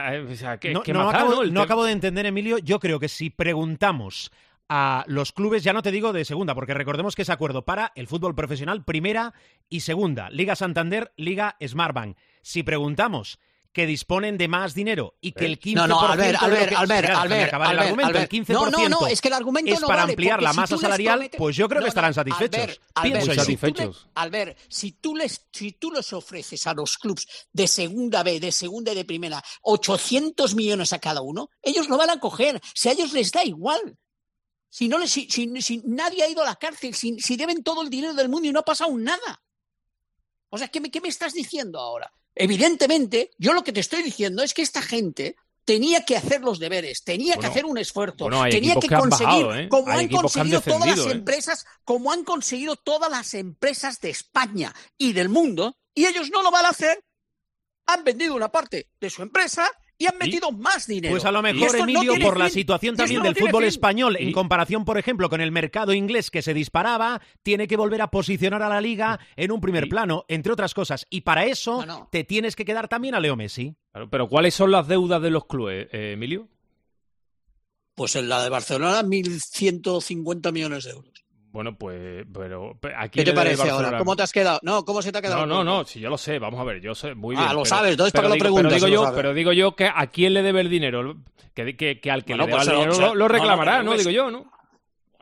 No acabo de entender, Emilio. Yo creo que si preguntamos a los clubes, ya no te digo de segunda, porque recordemos que es acuerdo para el fútbol profesional, primera y segunda, Liga Santander, Liga Smartbank. Si preguntamos que disponen de más dinero y que el 15%... Albert, el 15% es que el argumento es no para vale, ampliar la si masa salarial, pues yo creo que estarán satisfechos. Albert, si tú les ofreces a los clubes de segunda B, de segunda y de primera 800 millones a cada uno, ellos lo van a coger. Si a ellos les da igual. Si nadie ha ido a la cárcel, si deben todo el dinero del mundo y no ha pasado nada. O sea, ¿qué me estás diciendo ahora? Evidentemente, yo lo que te estoy diciendo es que esta gente tenía que hacer los deberes, tenía que hacer un esfuerzo, tenía que conseguir, como han conseguido todas las empresas, como han conseguido todas las empresas de España y del mundo, y ellos no lo van a hacer. Han vendido una parte de su empresa y han metido más dinero. Pues a lo mejor, Emilio, por la situación también del fútbol español, en comparación, por ejemplo, con el mercado inglés que se disparaba, tiene que volver a posicionar a la Liga en un primer plano, entre otras cosas. Y para eso te tienes que quedar también a Leo Messi. Pero ¿cuáles son las deudas de los clubes, Emilio? Pues en la de Barcelona, 1.150 millones de euros. Bueno, pues, pero aquí... ¿Qué te parece ahora? ¿Cómo te has quedado? No, ¿cómo se te ha quedado? No, si yo lo sé, vamos a ver, yo sé muy bien. Lo sabes, entonces ¿para qué lo preguntas? Pero digo yo que a quién le debe el dinero, que al que le deba el dinero lo reclamará, ¿no? Digo yo, ¿no?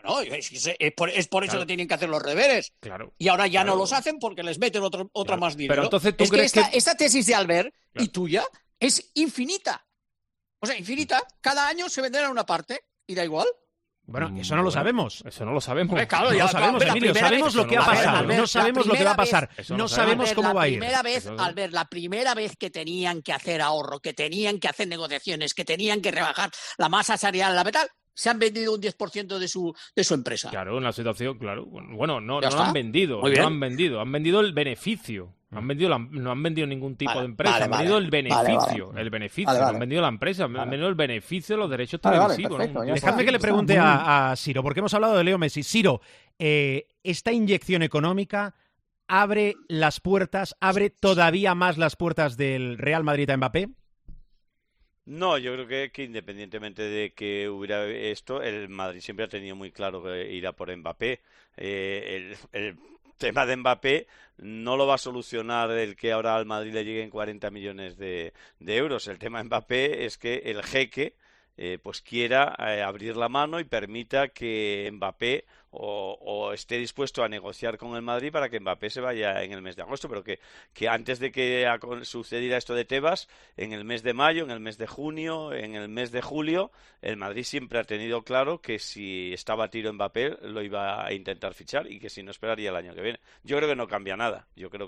No, es por eso que tienen que hacer los deberes. Claro. Y ahora ya no los hacen porque les meten otra más dinero. Pero entonces, ¿tú es crees que esta tesis de Albert y tuya es infinita. O sea, infinita. Cada año se venderá una parte y da igual. Bueno, eso no lo sabemos. Eso no lo sabemos. Claro, no lo sabemos, Emilio. Sabemos lo que ha pasado. No sabemos lo que va a pasar. No sabemos cómo va a ir. Albert, la primera vez que tenían que hacer ahorro, que tenían que hacer negociaciones, que tenían que rebajar la masa salarial, la metal, se han vendido un 10% de su empresa. Claro, una situación, claro. Bueno, no lo han vendido. Han vendido el beneficio. No han vendido ningún tipo de empresa. Han vendido el beneficio. El beneficio. No han vendido la empresa. Han vendido el beneficio de los derechos televisivos. Perfecto, ¿no? Dejadme que le pregunte a Ciro, porque hemos hablado de Leo Messi. Ciro, ¿esta inyección económica abre todavía más las puertas del Real Madrid a Mbappé? No, yo creo que independientemente de que hubiera esto, el Madrid siempre ha tenido muy claro que irá por Mbappé. El tema de Mbappé no lo va a solucionar el que ahora al Madrid le lleguen 40 millones de euros. El tema de Mbappé es que el jeque pues quiera abrir la mano y permita que Mbappé o esté dispuesto a negociar con el Madrid para que Mbappé se vaya en el mes de agosto, pero que antes de que sucediera esto de Tebas, en el mes de mayo, en el mes de junio, en el mes de julio, el Madrid siempre ha tenido claro que si estaba a tiro Mbappé lo iba a intentar fichar y que si no esperaría el año que viene. Yo creo que no cambia nada,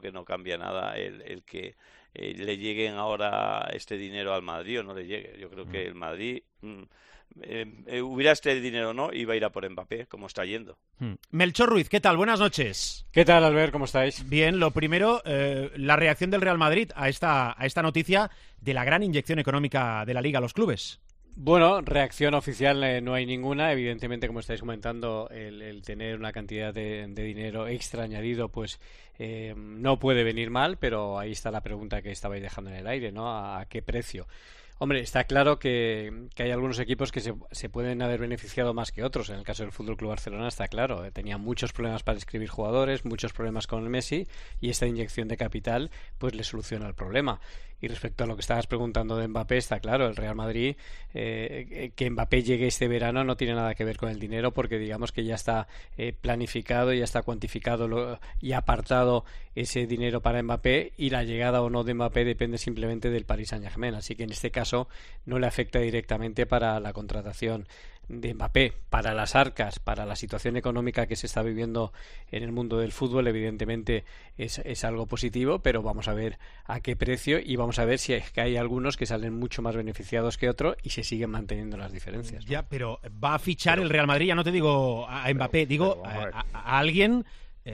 el que le lleguen ahora este dinero al Madrid o no le llegue. Yo creo que el Madrid hubiera este dinero o no, iba a ir a por Mbappé, como está yendo. Melchor Ruiz, ¿qué tal? Buenas noches. ¿Qué tal, Albert? ¿Cómo estáis? Bien, lo primero, la reacción del Real Madrid a esta noticia de la gran inyección económica de la Liga a los clubes. Bueno, reacción oficial no hay ninguna. Evidentemente, como estáis comentando, el tener una cantidad de dinero extra añadido, pues no puede venir mal, pero ahí está la pregunta que estabais dejando en el aire, ¿no? ¿A qué precio? Hombre, está claro que hay algunos equipos que se pueden haber beneficiado más que otros. En el caso del Fútbol Club Barcelona está claro. Tenía muchos problemas para inscribir jugadores, muchos problemas con el Messi, y esta inyección de capital pues le soluciona el problema. Y respecto a lo que estabas preguntando de Mbappé, está claro, el Real Madrid, que Mbappé llegue este verano no tiene nada que ver con el dinero, porque digamos que ya está planificado, ya está cuantificado y apartado ese dinero para Mbappé, y la llegada o no de Mbappé depende simplemente del Paris Saint-Germain. Así que en este caso no le afecta directamente para la contratación de Mbappé. Para las arcas, para la situación económica que se está viviendo en el mundo del fútbol, evidentemente es algo positivo, pero vamos a ver a qué precio, y vamos a ver si es que hay algunos que salen mucho más beneficiados que otros y se siguen manteniendo las diferencias, ¿no? Ya, pero va a fichar el Real Madrid, ya no te digo a Mbappé, digo a alguien.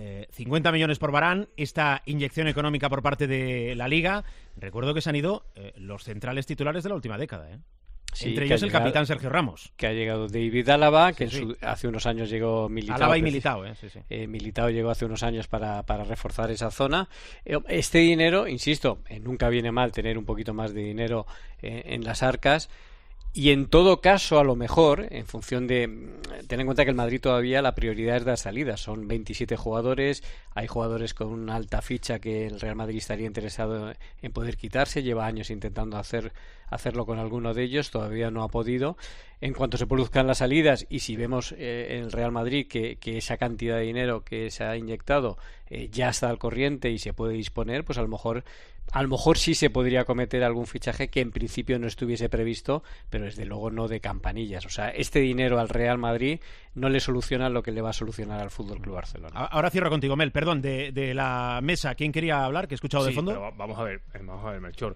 50 millones por Varane, esta inyección económica por parte de la Liga. Recuerdo que se han ido los centrales titulares de la última década, Sí, entre ellos el capitán Sergio Ramos. Que ha llegado David Álava, que hace unos años llegó Militao. Álava y Militao, Militao llegó hace unos años para reforzar esa zona. Este dinero, insisto, nunca viene mal tener un poquito más de dinero en las arcas. Y en todo caso, a lo mejor, en función de... Ten en cuenta que el Madrid todavía la prioridad es dar salidas. Son 27 jugadores, hay jugadores con una alta ficha que el Real Madrid estaría interesado en poder quitarse. Lleva años intentando hacerlo con alguno de ellos, todavía no ha podido. En cuanto se produzcan las salidas, y si vemos en el Real Madrid que esa cantidad de dinero que se ha inyectado ya está al corriente y se puede disponer, pues a lo mejor sí se podría cometer algún fichaje que en principio no estuviese previsto, pero desde luego no de campanillas. O sea, este dinero al Real Madrid no le soluciona lo que le va a solucionar al Fútbol Club Barcelona. Ahora cierro contigo, Mel, perdón, de la mesa. ¿Quién quería hablar? Que he escuchado de fondo. Pero vamos a ver, Melchor.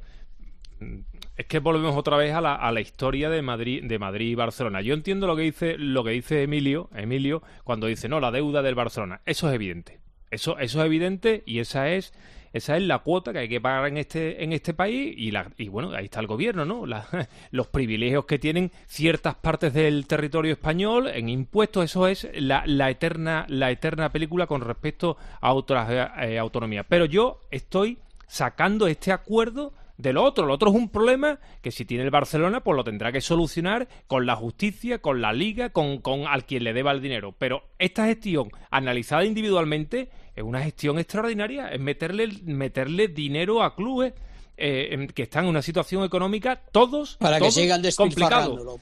Es que volvemos otra vez a la historia de Madrid y Barcelona. Yo entiendo lo que dice Emilio cuando dice no, la deuda del Barcelona. Eso es evidente. Eso es evidente, y esa es la cuota que hay que pagar en este país, y bueno, ahí está el gobierno, ¿no? Los privilegios que tienen ciertas partes del territorio español en impuestos. Eso es la eterna película con respecto a otras autonomías. Pero yo estoy sacando este acuerdo de lo otro. Lo otro es un problema que si tiene el Barcelona, pues lo tendrá que solucionar con la justicia, con la Liga, con al quien le deba el dinero. Pero esta gestión, analizada individualmente, es una gestión extraordinaria. Es meterle dinero a clubes que están en una situación económica todos para que sigan despilfarrándolo.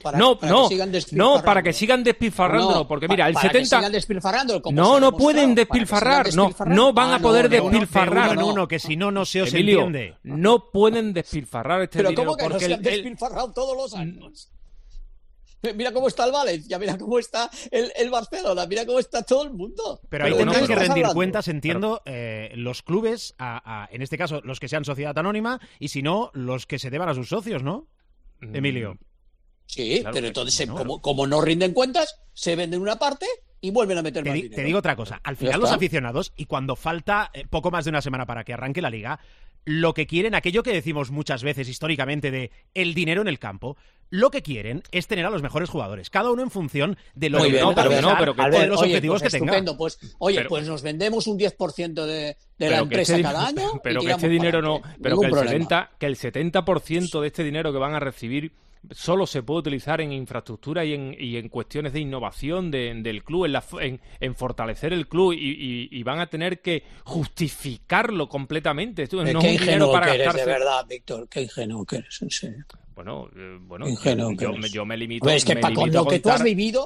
Para que sigan despilfarrándolo, porque mira, el 70... que sigan despilfarrándolo, no pueden despilfarrar, no van a poder despilfarrar. Uno, que si no se os Emilio, entiende. No pueden despilfarrar este dinero. Pero ¿cómo que porque no se han despilfarrado todos los años? Mira cómo está el Valencia, mira cómo está el Barcelona, mira cómo está todo el mundo. Pero ahí tendrán que rendir cuentas, entiendo, los clubes, en este caso los que sean sociedad anónima, y si no, los que se deban a sus socios, ¿no, Emilio? Sí, claro, pero entonces, como no rinden cuentas, se venden una parte y vuelven a meter más dinero. Te digo otra cosa, al final los aficionados, y cuando falta poco más de una semana para que arranque la Liga, lo que quieren, aquello que decimos muchas veces históricamente de el dinero en el campo, lo que quieren es tener a los mejores jugadores, cada uno en función de lo que de los objetivos que tenga. Pues nos vendemos un 10% de la empresa cada año. Pero que este dinero no, pero que el 70% de este dinero que van a recibir solo se puede utilizar en infraestructura y en cuestiones de innovación del club, en fortalecer el club, y van a tener que justificarlo completamente. Esto no es un dinero para gastarse. Eres, de verdad, Víctor, qué ingenuo que eres, en serio. Bueno, yo me limito. Es que con lo que tú has vivido,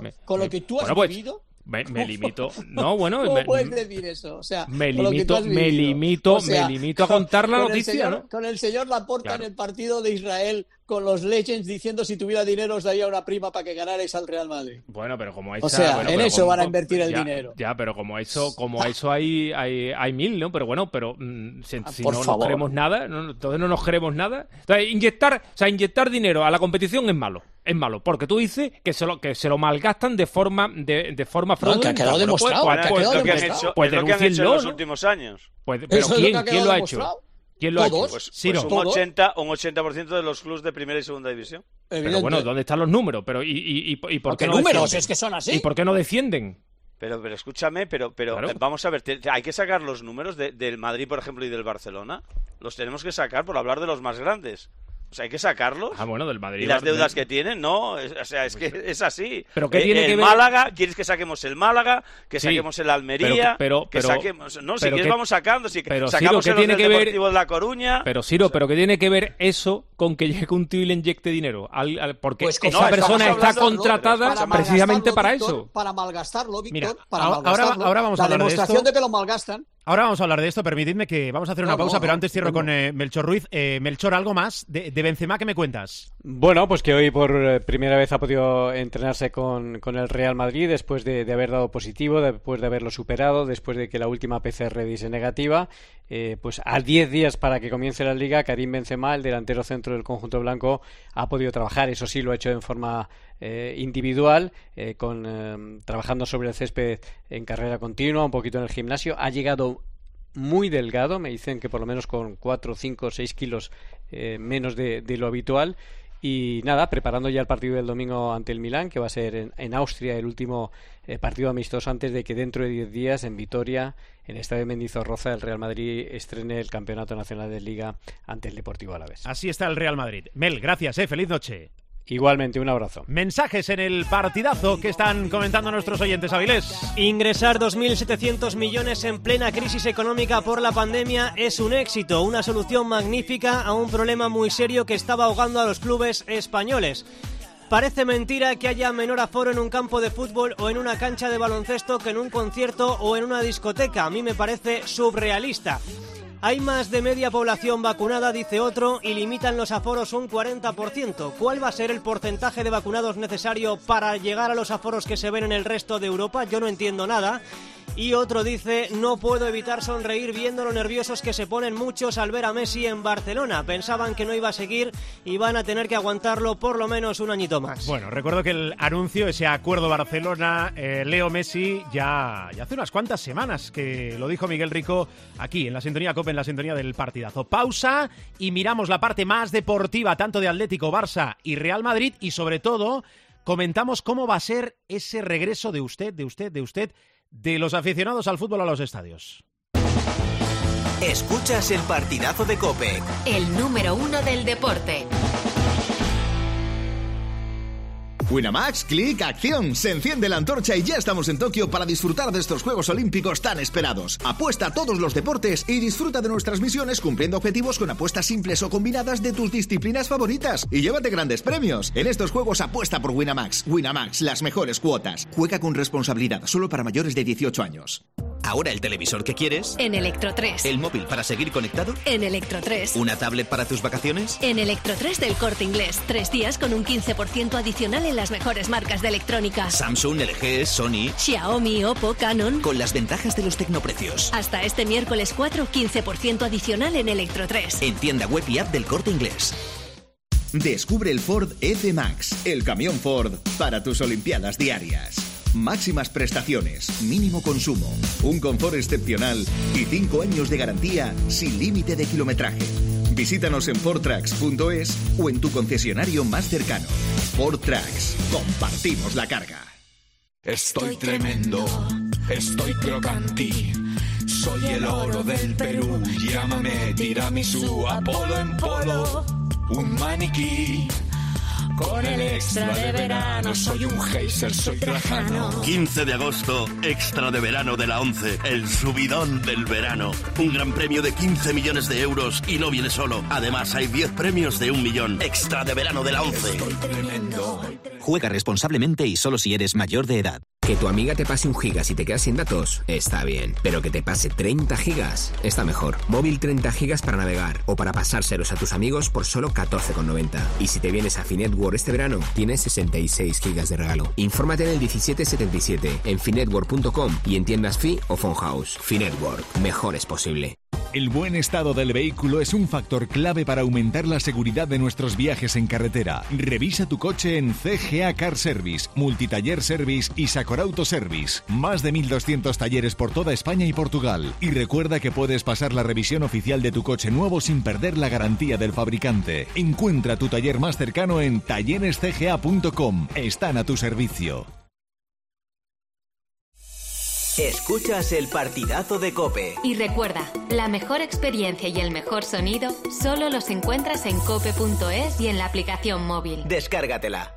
me limito. No, bueno. ¿Cómo puedes decir eso? O sea, me limito a contar la noticia, ¿no? Con el señor Laporta en el partido de Israel, con los Legends diciendo si tuviera dinero os daría una prima para que ganarais al Real Madrid. Bueno, pero como en eso van a invertir el dinero. Ya, pero como eso hay mil, ¿no? Pero bueno, si no nos creemos nada, entonces no nos creemos nada. Entonces, inyectar dinero a la competición es malo. Es malo, porque tú dices que se lo malgastan de forma fraudulenta. Que ha quedado demostrado. Pues lo que han hecho en los últimos años. Pero ¿quién lo ha hecho? ¿Quién lo ha hecho? Pues un 80% de los clubes de primera y segunda división. Pero bueno, ¿dónde están los números? ¿Y por qué no números? Defienden? Es que son así. ¿Y por qué no descienden? Pero escúchame, pero claro. Vamos a ver, hay que sacar los números del Madrid, por ejemplo, y del Barcelona. Los tenemos que sacar por hablar de los más grandes. O sea, hay que sacarlos. Del Madrid. Y las deudas que tienen, no. O sea, es que es así. ¿Pero qué tiene que ver? Málaga, ¿quieres que saquemos el Málaga? Que saquemos el Almería. Que saquemos. No, si quieres, vamos sacando. Pero sacamos Ciro, el Deportivo de La Coruña. Pero Ciro, ¿pero qué tiene que ver eso con que llegue un tío y le inyecte dinero? Porque esa persona está contratada precisamente para eso. Para malgastarlo, Víctor. Mira, para malgastarlo. Ahora vamos a hablar de esto. La demostración de que lo malgastan. Ahora vamos a hablar de esto, permitidme que vamos a hacer una pausa, pero antes cierro con Melchor Ruiz. Melchor, ¿algo más de Benzema que me cuentas? Bueno, pues que hoy por primera vez ha podido entrenarse con el Real Madrid después de haber dado positivo, después de haberlo superado, después de que la última PCR diese negativa. Pues a 10 días para que comience la Liga, Karim Benzema, el delantero centro del conjunto blanco, ha podido trabajar. Eso sí, lo ha hecho en forma individual, trabajando sobre el césped en carrera continua, un poquito en el gimnasio. Ha llegado muy delgado, me dicen que por lo menos con 4, 5, 6 kilos menos de lo habitual. Y nada, preparando ya el partido del domingo ante el Milán, que va a ser en Austria, el último partido amistoso antes de que dentro de 10 días en Vitoria, en el estadio Mendizorroza, el Real Madrid estrene el Campeonato Nacional de Liga ante el Deportivo Alavés. Así está el Real Madrid. Mel, gracias, feliz noche. Igualmente, un abrazo. Mensajes en el partidazo que están comentando nuestros oyentes, Avilés. Ingresar 2.700 millones en plena crisis económica por la pandemia es un éxito, una solución magnífica a un problema muy serio que estaba ahogando a los clubes españoles. Parece mentira que haya menor aforo en un campo de fútbol o en una cancha de baloncesto que en un concierto o en una discoteca. A mí me parece surrealista. Hay más de media población vacunada, dice otro, y limitan los aforos un 40%. ¿Cuál va a ser el porcentaje de vacunados necesario para llegar a los aforos que se ven en el resto de Europa? Yo no entiendo nada. Y otro dice, no puedo evitar sonreír viendo lo nerviosos que se ponen muchos al ver a Messi en Barcelona. Pensaban que no iba a seguir y van a tener que aguantarlo por lo menos un añito más. Bueno, recuerdo que el anuncio, ese acuerdo Barcelona, Leo Messi, ya hace unas cuantas semanas que lo dijo Miguel Rico aquí en la sintonía COPE, en la sintonía del partidazo. Pausa y miramos la parte más deportiva, tanto de Atlético, Barça y Real Madrid, y sobre todo comentamos cómo va a ser ese regreso de los aficionados al fútbol a los estadios. Escuchas el partidazo de COPE, el número 1 del deporte. Winamax, clic, acción. Se enciende la antorcha y ya estamos en Tokio para disfrutar de estos Juegos Olímpicos tan esperados. Apuesta a todos los deportes y disfruta de nuestras misiones cumpliendo objetivos con apuestas simples o combinadas de tus disciplinas favoritas. Y llévate grandes premios. En estos juegos apuesta por Winamax. Winamax, las mejores cuotas. Juega con responsabilidad, solo para mayores de 18 años. ¿Ahora el televisor que quieres? En Electro3. ¿El móvil para seguir conectado? En Electro3. ¿Una tablet para tus vacaciones? En Electro3 del Corte Inglés. 3 días con un 15% adicional en las mejores marcas de electrónica. Samsung, LG, Sony, Xiaomi, Oppo, Canon. con las ventajas de los tecnoprecios. Hasta este miércoles 4, 15% adicional en Electro3. En tienda web y app del Corte Inglés. Descubre el Ford F-Max, el camión Ford para tus olimpiadas diarias. Máximas prestaciones, mínimo consumo, un confort excepcional y 5 años de garantía sin límite de kilometraje. Visítanos en fordtrucks.es o en tu concesionario más cercano. Ford Trucks, compartimos la carga. Estoy tremendo, estoy crocanti. Soy el oro del Perú, llámame tiramisú, Apolo en polo, un maniquí. Con el extra de verano, soy un geyser, soy Trajano. 15 de agosto, extra de verano de la 11, el subidón del verano. Un gran premio de 15 millones de euros y no viene solo. Además, hay 10 premios de 1 millón. Extra de verano de la 11. Juega responsablemente y solo si eres mayor de edad. Que tu amiga te pase 1 giga si te quedas sin datos, está bien. Pero que te pase 30 gigas, está mejor. Móvil 30 gigas para navegar o para pasárselos a tus amigos por solo 14,90. Y si te vienes a Finetwork este verano, tienes 66 gigas de regalo. Infórmate en el 1777, en finetwork.com y en tiendas Fi o Phone House. Finetwork, mejor es posible. El buen estado del vehículo es un factor clave para aumentar la seguridad de nuestros viajes en carretera. Revisa tu coche en CGA Car Service, Multitaller Service y Sacorauto Service. Más de 1.200 talleres por toda España y Portugal. Y recuerda que puedes pasar la revisión oficial de tu coche nuevo sin perder la garantía del fabricante. Encuentra tu taller más cercano en tallerescga.com. Están a tu servicio. Escuchas el partidazo de COPE. Y recuerda, la mejor experiencia y el mejor sonido solo los encuentras en cope.es y en la aplicación móvil. Descárgatela.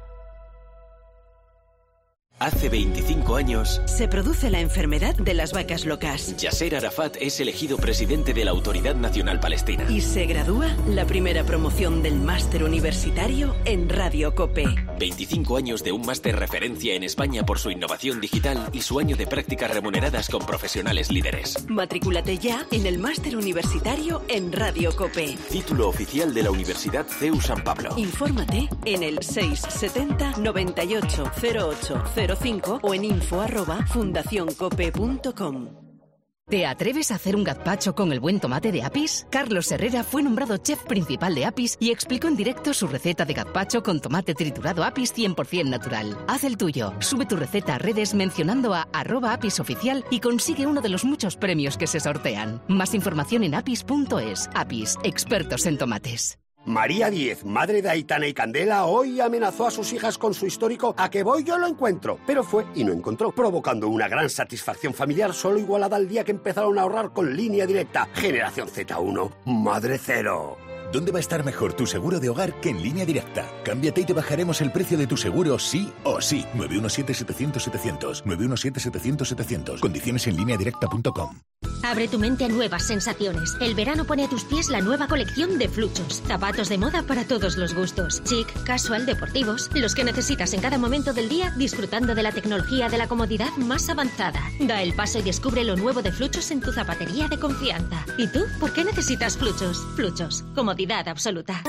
Hace 25 años, se produce la enfermedad de las vacas locas. Yasser Arafat es elegido presidente de la Autoridad Nacional Palestina. Y se gradúa la primera promoción del máster universitario en Radio COPE. 25 años de un máster referencia en España por su innovación digital y su año de prácticas remuneradas con profesionales líderes. Matrículate ya en el máster universitario en Radio COPE. Título oficial de la Universidad CEU San Pablo. Infórmate en el 670 98 08 05 o en info@fundacioncope.com. ¿Te atreves a hacer un gazpacho con el buen tomate de Apis? Carlos Herrera fue nombrado chef principal de Apis y explicó en directo su receta de gazpacho con tomate triturado Apis 100% natural. Haz el tuyo. Sube tu receta a redes mencionando a @apisoficial y consigue uno de los muchos premios que se sortean. Más información en apis.es. Apis, expertos en tomates. María Díez, madre de Aitana y Candela, hoy amenazó a sus hijas con su histórico "a que voy yo lo encuentro", pero fue y no encontró, provocando una gran satisfacción familiar solo igualada al día que empezaron a ahorrar con Línea Directa. Generación Z1, madre cero. ¿Dónde va a estar mejor tu seguro de hogar que en Línea Directa? Cámbiate y te bajaremos el precio de tu seguro sí o sí. 917-700-700. 917-700-700. Condiciones en lineadirecta.com. Abre tu mente a nuevas sensaciones. El verano pone a tus pies la nueva colección de Fluchos. Zapatos de moda para todos los gustos. Chic, casual, deportivos. Los que necesitas en cada momento del día, disfrutando de la tecnología de la comodidad más avanzada. Da el paso y descubre lo nuevo de Fluchos en tu zapatería de confianza. ¿Y tú? ¿Por qué necesitas Fluchos? Fluchos. Comodidad absoluta.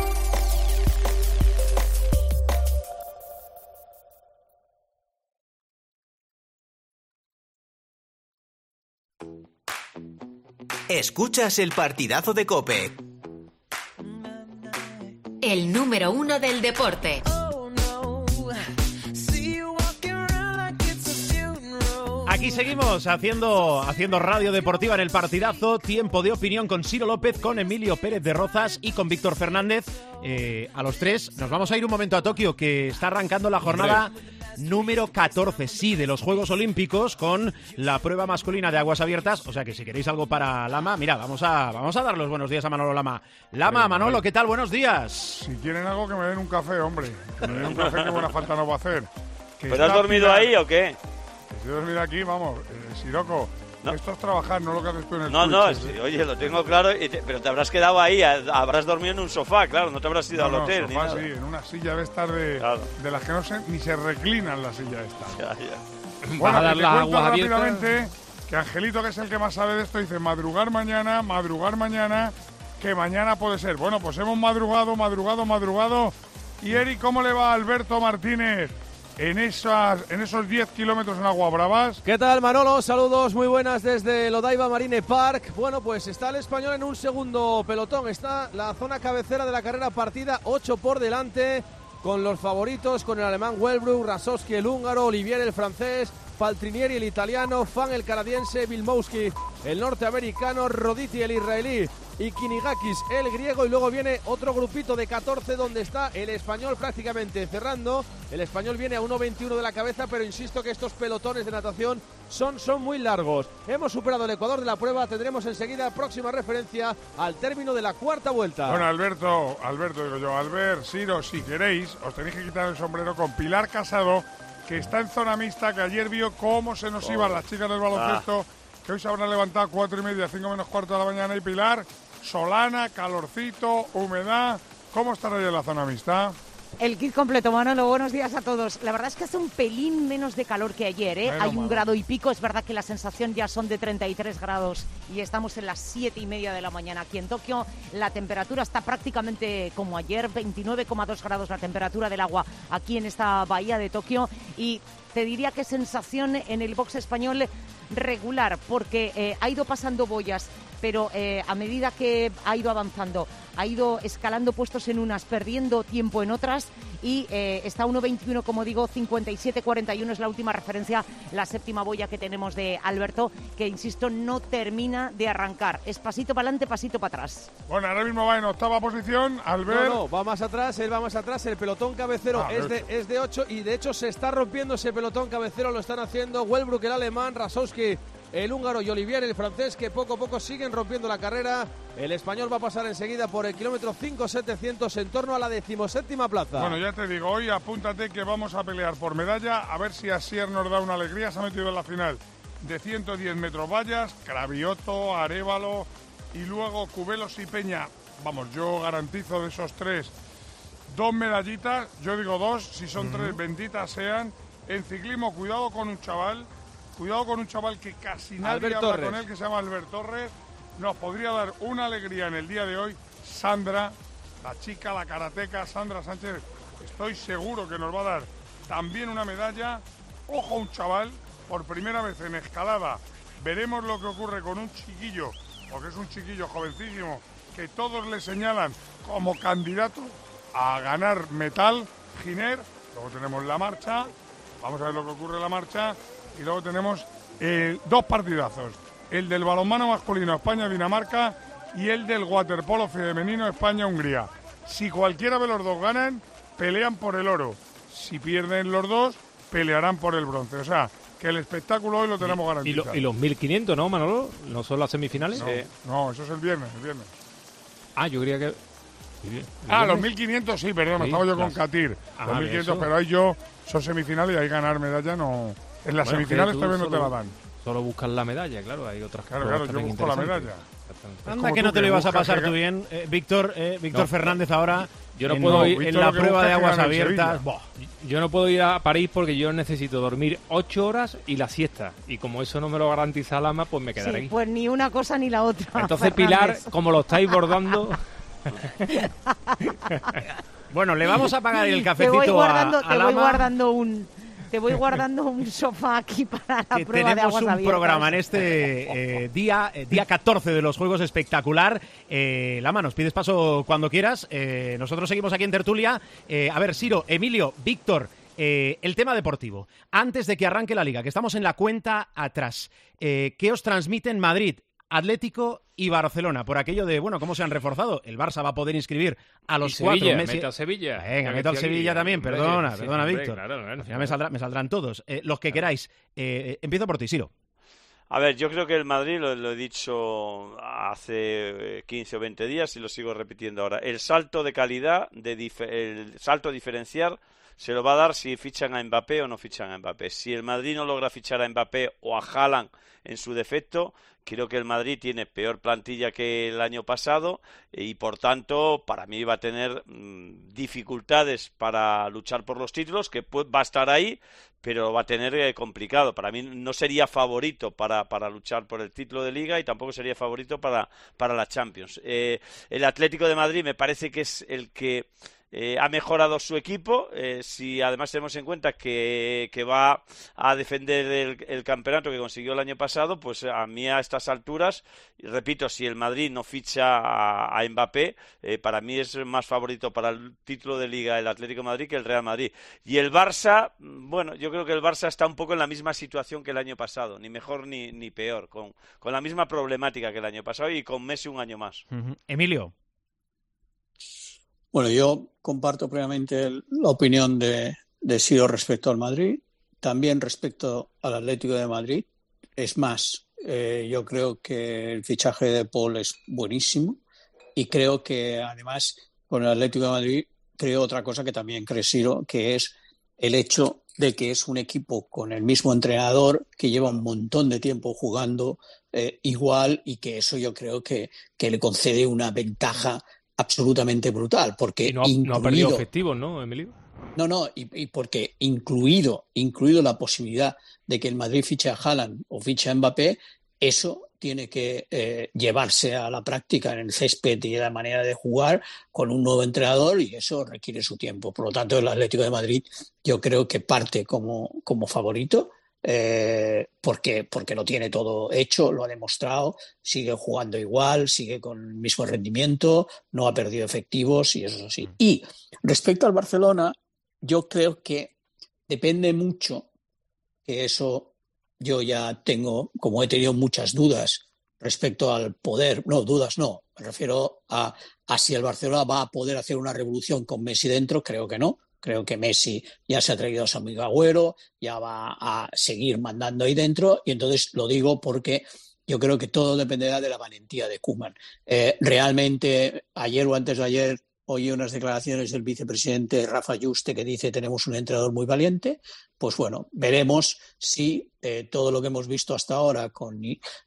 Escuchas el partidazo de COPE. El número 1 del deporte. Aquí seguimos haciendo radio deportiva en el partidazo. Tiempo de opinión con Ciro López, con Emilio Pérez de Rozas y con Víctor Fernández. A los tres nos vamos a ir un momento a Tokio, que está arrancando la jornada número 14, sí, de los Juegos Olímpicos, con la prueba masculina de aguas abiertas. O sea que si queréis algo para Lama, mira, vamos a dar los buenos días a Manolo Lama. Lama, Manolo, ¿qué tal? Buenos días. Si quieren algo, que me den un café, hombre. Que me den un café, que buena falta nos va a hacer. ¿Pero has dormido ahí o qué? Si he dormido aquí, vamos, Siroco. No. Esto es trabajar, no lo que haces tú en el Twitch. Sí, oye, lo tengo claro, pero te habrás quedado ahí, habrás dormido en un sofá, claro, no te habrás ido al hotel. Sofá, sí, en una silla de estas de las que ni se reclinan la silla esta. Ya. Bueno, te cuento rápidamente que Angelito, que es el que más sabe de esto, dice madrugar mañana, que mañana puede ser. Bueno, pues hemos madrugado. Y Eric, ¿cómo le va a Alberto Martínez en esos 10 kilómetros en Aguabravas? ¿Qué tal, Manolo? Saludos muy buenas desde el Odaiba Marine Park. Bueno, pues está el español en un segundo pelotón. Está la zona cabecera de la carrera partida, 8 por delante, con los favoritos, con el alemán Wellbrook, Rasowski el húngaro, Olivier el francés, Paltrinieri el italiano, Fan el canadiense, Vilmowski el norteamericano, Roditi el israelí y Kinigakis el griego, y luego viene otro grupito de 14 donde está el español prácticamente cerrando. El español viene a 1.21 de la cabeza, pero insisto que estos pelotones de natación son muy largos. Hemos superado el ecuador de la prueba, tendremos enseguida próxima referencia al término de la cuarta vuelta. Bueno, Alberto, digo yo, Albert, Siro, si queréis, os tenéis que quitar el sombrero con Pilar Casado, que está en zona mixta, que ayer vio cómo se nos iban las chicas del baloncesto, que hoy se habrán levantado a 4:30, 5 menos cuarto de la mañana, y Pilar, solana, calorcito, humedad. ¿Cómo estará ya en la zona mixta? El kit completo, Manolo, buenos días a todos. La verdad es que hace un pelín menos de calor que ayer, ¿eh? Hay 1 grado y pico, es verdad que la sensación ya son de 33 grados y estamos en las 7:30 de la mañana aquí en Tokio. La temperatura está prácticamente como ayer, 29,2 grados la temperatura del agua aquí en esta bahía de Tokio, y te diría que sensación en el box español regular, porque ha ido pasando boyas, pero a medida que ha ido avanzando, ha ido escalando puestos en unas, perdiendo tiempo en otras, y está a 1.21, como digo, 57.41 es la última referencia, la séptima boya que tenemos de Alberto, que insisto, no termina de arrancar. Es pasito para adelante, pasito para atrás. Bueno, ahora mismo va en octava posición, Albert. No, va más atrás, él va más atrás, el pelotón cabecero es de 8, y de hecho se está rompiendo ese pelotón cabecero, lo están haciendo Wellbrook el alemán, Rasowski el húngaro y Olivier el francés, que poco a poco siguen rompiendo la carrera. El español va a pasar enseguida por el kilómetro 5.700 en torno a la 17ª plaza. Bueno, ya te digo, hoy apúntate que vamos a pelear por medalla, a ver si Asier nos da una alegría. Se ha metido en la final de 110 metros vallas, Cravioto, Arévalo y luego Cubelos y Peña. Vamos, yo garantizo de esos 3 2 medallitas, yo digo 2, si son 3, benditas sean. En ciclismo, cuidado con un chaval que casi nadie habla con él, que se llama Albert Torres. Nos podría dar una alegría en el día de hoy. Sandra, la chica, la karateca, Sandra Sánchez, estoy seguro que nos va a dar también una medalla. Ojo, un chaval, por primera vez en escalada. Veremos lo que ocurre con un chiquillo, porque es un chiquillo jovencísimo, que todos le señalan como candidato a ganar metal, Giner. Luego tenemos la marcha, vamos a ver lo que ocurre en la marcha. Y luego tenemos 2 partidazos, el del balonmano masculino España-Dinamarca y el del waterpolo femenino España-Hungría. Si cualquiera de los dos ganan, pelean por el oro. Si pierden los dos, pelearán por el bronce. O sea, que el espectáculo hoy lo tenemos garantizado. Y los 1.500, ¿no, Manolo? ¿No son las semifinales? No, eso es el viernes. Ah, yo creía que... los 1.500, sí, perdón, estaba yo con Katir. Los 1.500, pero ahí son semifinales y ahí ganar medalla no... En las semifinales todavía no te la dan. Solo buscas la medalla, claro, hay otras cosas. Claro, yo busco la medalla. Anda que no te lo ibas a pasar tú bien, Víctor Fernández ahora. Yo no puedo ir en la prueba de aguas abiertas. Yo no puedo ir a París porque yo necesito dormir 8 horas y la siesta. Y como eso no me lo garantiza Lama, pues me quedaré ahí. Pues ni una cosa ni la otra. Entonces, Pilar, como lo estáis bordando... Bueno, le vamos a pagar el cafecito a Lama. Te voy guardando un sofá aquí para la que prueba de aguas abiertas. Tenemos un programa en este día 14 de los Juegos espectacular. Lama, nos pides paso cuando quieras. Nosotros seguimos aquí en tertulia. A ver, Siro, Emilio, Víctor, el tema deportivo. Antes de que arranque la Liga, que estamos en la cuenta atrás, ¿qué os transmite en Madrid? Atlético y Barcelona, por aquello de, bueno, ¿cómo se han reforzado? El Barça va a poder inscribir a los cuatro. Messi... Meta Sevilla. Venga, meto al Sevilla también, perdona, hombre, Víctor. Claro, al final me saldrán todos. Los que queráis. Empiezo por ti, Siro. A ver, yo creo que el Madrid, lo he dicho hace 15 o 20 días y lo sigo repitiendo ahora, el salto de calidad, el salto diferencial se lo va a dar si fichan a Mbappé o no fichan a Mbappé. Si el Madrid no logra fichar a Mbappé o a Haaland en su defecto, creo que el Madrid tiene peor plantilla que el año pasado y, por tanto, para mí va a tener dificultades para luchar por los títulos, que va a estar ahí, pero va a tener complicado. Para mí no sería favorito para luchar por el título de Liga y tampoco sería favorito para la Champions. El Atlético de Madrid me parece que es el que ha mejorado su equipo, si además tenemos en cuenta que va a defender el campeonato que consiguió el año pasado, pues a mí a estas alturas, y repito, si el Madrid no ficha a Mbappé, para mí es más favorito para el título de Liga el Atlético de Madrid que el Real Madrid. Y el Barça, bueno, yo creo que el Barça está un poco en la misma situación que el año pasado, ni mejor ni peor, con la misma problemática que el año pasado y con Messi un año más. Emilio. Bueno, yo comparto plenamente la opinión de Siro respecto al Madrid, también respecto al Atlético de Madrid. Es más, yo creo que el fichaje de Paul es buenísimo y creo que además con el Atlético de Madrid creo otra cosa que también cree Siro, que es el hecho de que es un equipo con el mismo entrenador que lleva un montón de tiempo jugando igual y que eso yo creo que le concede una ventaja absolutamente brutal, porque no ha perdido efectivos, ¿no, Emilio? No, y porque incluido la posibilidad de que el Madrid fiche a Haaland o fiche a Mbappé, eso tiene que llevarse a la práctica en el césped y la manera de jugar con un nuevo entrenador, y eso requiere su tiempo. Por lo tanto, el Atlético de Madrid yo creo que parte como favorito, porque lo tiene todo hecho, lo ha demostrado, sigue jugando igual, sigue con el mismo rendimiento, no ha perdido efectivos y eso es así. Y respecto al Barcelona, yo creo que depende mucho, que eso yo ya tengo, como he tenido muchas dudas respecto al poder, me refiero a si el Barcelona va a poder hacer una revolución con Messi dentro, creo que no. Creo que Messi ya se ha traído a su amigo Agüero, ya va a seguir mandando ahí dentro, y entonces lo digo porque yo creo que todo dependerá de la valentía de Koeman. Realmente, ayer o antes de ayer, oí unas declaraciones del vicepresidente Rafa Yuste que dice tenemos un entrenador muy valiente. Pues bueno, veremos si todo lo que hemos visto hasta ahora con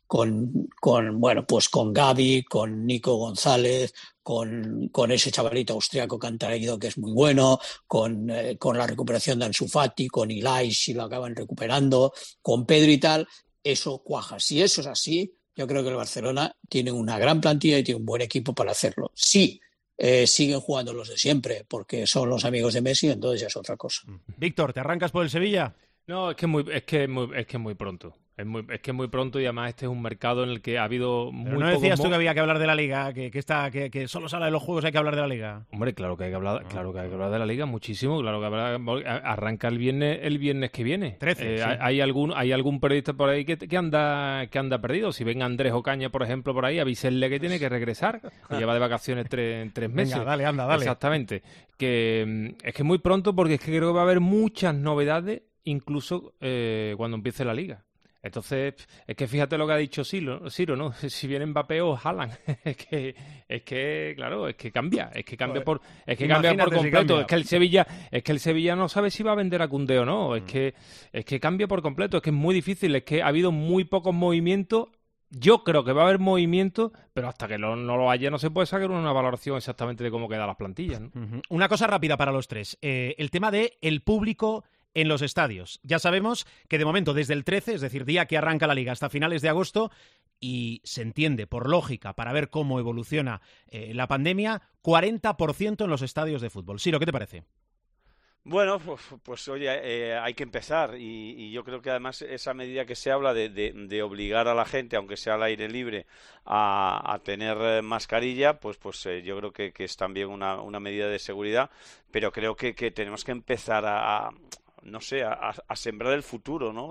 Gavi, con Nico González, con ese chavalito austriaco que han traído que es muy bueno, con la recuperación de Ansu Fati, con Ilai si lo acaban recuperando, con Pedri y tal, eso cuaja. Si eso es así, yo creo que el Barcelona tiene una gran plantilla y tiene un buen equipo para hacerlo. Sí. Siguen jugando los de siempre porque son los amigos de Messi, entonces ya es otra cosa. Víctor, ¿te arrancas por el Sevilla? No, es que es muy pronto. Es que es muy pronto y además este es un mercado en el que ha habido muy pocos... ¿No decías tú que había que hablar de la Liga? Que solo se habla de los juegos, hay que hablar de la Liga. Hombre, claro que hay que hablar de la Liga muchísimo. Claro que arranca el viernes que viene. 13, sí. Hay algún periodista por ahí que anda perdido. Si ven a Andrés Ocaña, por ejemplo, por ahí, avísenle que tiene que regresar. Que lleva de vacaciones tres meses. Venga, dale. Exactamente. Que es que muy pronto porque es que creo que va a haber muchas novedades incluso cuando empiece la Liga. Entonces, es que fíjate lo que ha dicho Siro, ¿no? Si viene Mbappé o Haaland, es que claro, es que cambia por completo. Si cambia. Es que el Sevilla no sabe si va a vender a Koundé o no. Es que cambia por completo, es que es muy difícil, es que ha habido muy pocos movimientos. Yo creo que va a haber movimiento, pero hasta que no lo haya no se puede sacar una valoración exactamente de cómo quedan las plantillas, ¿no? Una cosa rápida para los tres. El tema de el público en los estadios. Ya sabemos que de momento desde el 13, es decir, día que arranca la Liga, hasta finales de agosto, y se entiende por lógica, para ver cómo evoluciona la pandemia, 40% en los estadios de fútbol. Siro, ¿qué te parece? Bueno, pues oye, hay que empezar y yo creo que además esa medida que se habla de obligar a la gente, aunque sea al aire libre, a tener mascarilla, pues yo creo que es también una medida de seguridad, pero creo que tenemos que empezar no sé, a sembrar el futuro, ¿no?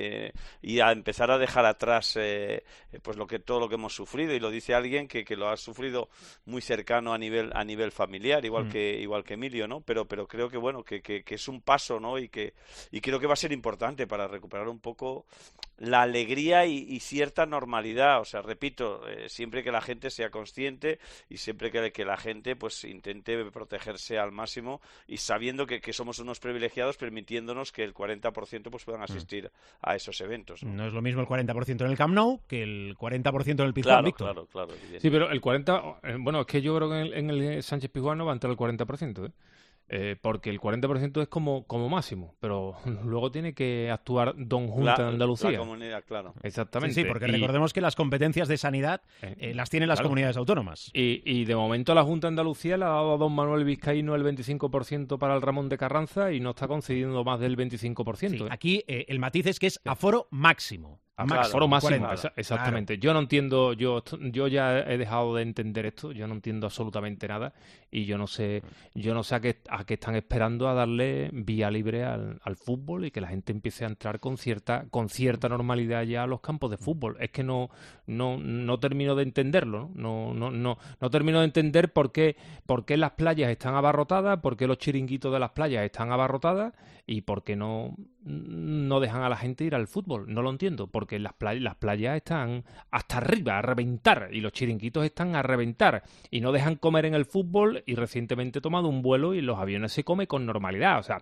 Y a empezar a dejar atrás pues todo lo que hemos sufrido, y lo dice alguien que lo ha sufrido muy cercano a nivel familiar, igual que Emilio, ¿no? Pero creo que bueno, que es un paso, ¿no? Y creo que va a ser importante para recuperar un poco la alegría y cierta normalidad. O sea, repito, siempre que la gente sea consciente y siempre que la gente pues intente protegerse al máximo, y sabiendo que somos unos privilegiados, permitiéndonos que el 40% pues puedan asistir a esos eventos, ¿no? No es lo mismo el 40% en el Camp Nou que el 40% en el Pizjuán, Víctor. Claro. Sí, pero el 40%... Bueno, es que yo creo que en el Sánchez Pizjuán no va a entrar el 40%, ¿eh? Porque el 40% es como máximo, pero luego tiene que actuar Don Junta de Andalucía. La comunidad, claro. Exactamente. Sí, porque recordemos que las competencias de sanidad las tienen las comunidades autónomas. Y de momento la Junta de Andalucía le ha dado a don Manuel Vizcaíno el 25% para el Ramón de Carranza y no está concediendo más del 25%. Sí, aquí el matiz es que es aforo máximo. Aforo máximo, 40. exactamente. Claro. Yo no entiendo, yo ya he dejado de entender esto, yo no entiendo absolutamente nada, y yo no sé a qué están esperando a darle vía libre al fútbol y que la gente empiece a entrar con cierta normalidad ya a los campos de fútbol. Es que no termino de entenderlo, no termino de entender por qué las playas están abarrotadas, por qué los chiringuitos de las playas están abarrotadas y por qué no dejan a la gente ir al fútbol. No lo entiendo, porque las playas están hasta arriba, a reventar, y los chiringuitos están a reventar, y no dejan comer en el fútbol, y recientemente he tomado un vuelo y en los aviones se come con normalidad. O sea,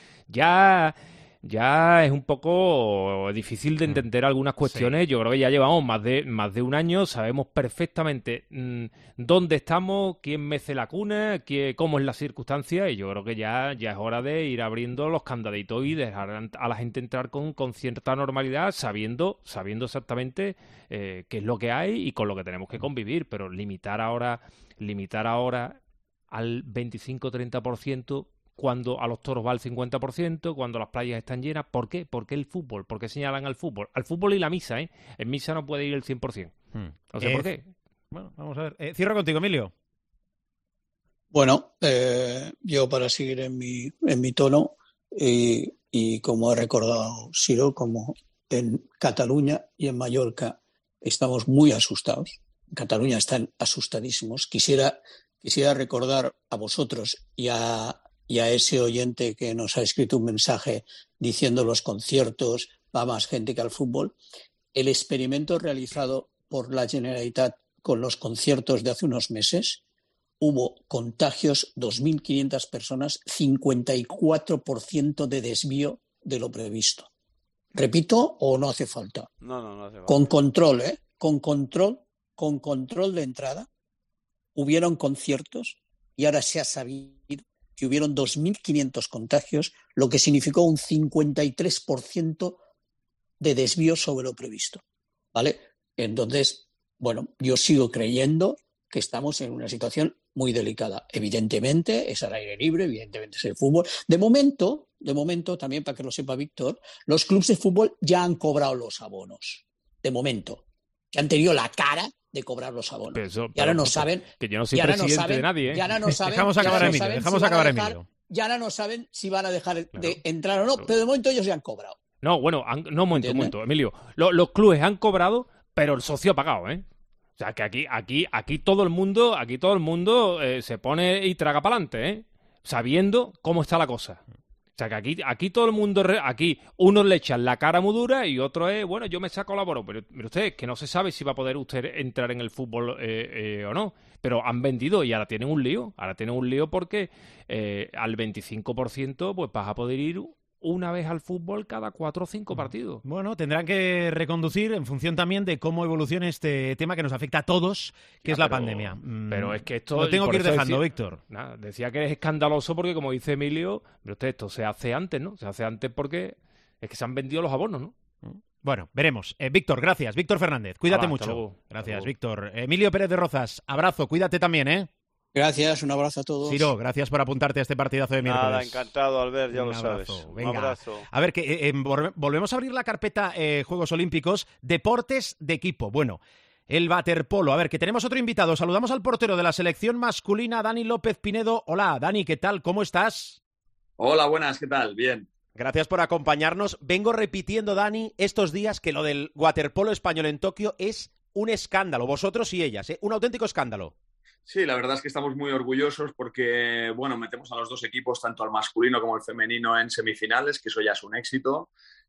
ya es un poco difícil de entender algunas cuestiones. Sí. Yo creo que ya llevamos más de un año, sabemos perfectamente dónde estamos, quién mece la cuna, cómo es la circunstancia, y yo creo que ya es hora de ir abriendo los candaditos y dejar a la gente entrar con cierta normalidad, sabiendo exactamente qué es lo que hay y con lo que tenemos que convivir, pero limitar ahora al 25-30%, cuando a los toros va al 50%, cuando las playas están llenas. ¿Por qué? ¿Por qué el fútbol? ¿Por qué señalan al fútbol? Al fútbol y la misa, ¿eh? En misa no puede ir el 100%. No sé por qué. Bueno, vamos a ver. Cierro contigo, Emilio. Bueno, yo para seguir en mi tono, y como ha recordado Ciro, como en Cataluña y en Mallorca estamos muy asustados. En Cataluña están asustadísimos. Quisiera recordar a vosotros y a ese oyente que nos ha escrito un mensaje diciendo los conciertos, va más gente que al fútbol, el experimento realizado por la Generalitat con los conciertos de hace unos meses. Hubo contagios, 2.500 personas, 54% de desvío de lo previsto. ¿Repito o no hace falta? No hace falta. Con control, con control de entrada. Hubieron conciertos y ahora se ha sabido que hubieron 2.500 contagios, lo que significó un 53% de desvío sobre lo previsto, ¿vale? Entonces, bueno, yo sigo creyendo que estamos en una situación muy delicada. Evidentemente es al aire libre, evidentemente es el fútbol. De momento, también para que lo sepa Víctor, los clubes de fútbol ya han cobrado los abonos. De momento. Que han tenido la cara de cobrar los abonos. Y ahora no saben... Que yo no soy presidente de nadie, ¿eh? Y ahora no saben... Dejamos acabar a Emilio. Y ahora no saben si van a dejar de entrar o no, pero de momento ellos ya han cobrado. No, bueno, un momento, Emilio. Los clubes han cobrado, pero el socio ha pagado, ¿eh? O sea, que aquí todo el mundo se pone y traga para adelante, ¿eh? Sabiendo cómo está la cosa. O sea, que aquí todo el mundo... Aquí unos le echan la cara muy dura y otros es, bueno, yo me saco la bono. Pero usted, que no se sabe si va a poder usted entrar en el fútbol o no. Pero han vendido y ahora tienen un lío. Ahora tienen un lío porque al 25% pues vas a poder ir una vez al fútbol cada 4 o 5 partidos. Bueno, tendrán que reconducir en función también de cómo evolucione este tema que nos afecta a todos, que es la pandemia. Pero es que esto... Lo tengo que ir dejando, Víctor. Nada, decía que es escandaloso porque, como dice Emilio, pero usted, esto se hace antes, ¿no? Se hace antes porque es que se han vendido los abonos, ¿no? Bueno, veremos. Víctor, gracias. Víctor Fernández, cuídate mucho. Luego. Gracias, Víctor. Emilio Pérez de Rozas, abrazo, cuídate también, ¿eh? Gracias, un abrazo a todos. Ciro, gracias por apuntarte a este partidazo de miércoles. Nada, encantado, Albert, ya un lo abrazo. sabes. Venga. Un abrazo. A ver, que volvemos a abrir la carpeta Juegos Olímpicos, deportes de equipo. Bueno, el waterpolo. A ver, que tenemos otro invitado. Saludamos al portero de la selección masculina, Dani López Pinedo. Hola, Dani, ¿qué tal? ¿Cómo estás? Hola, buenas, ¿qué tal? Bien. Gracias por acompañarnos. Vengo repitiendo, Dani, estos días que lo del waterpolo español en Tokio es un escándalo, vosotros y ellas, un auténtico escándalo. Sí, la verdad es que estamos muy orgullosos porque, bueno, metemos a los dos equipos, tanto al masculino como al femenino, en semifinales, que eso ya es un éxito.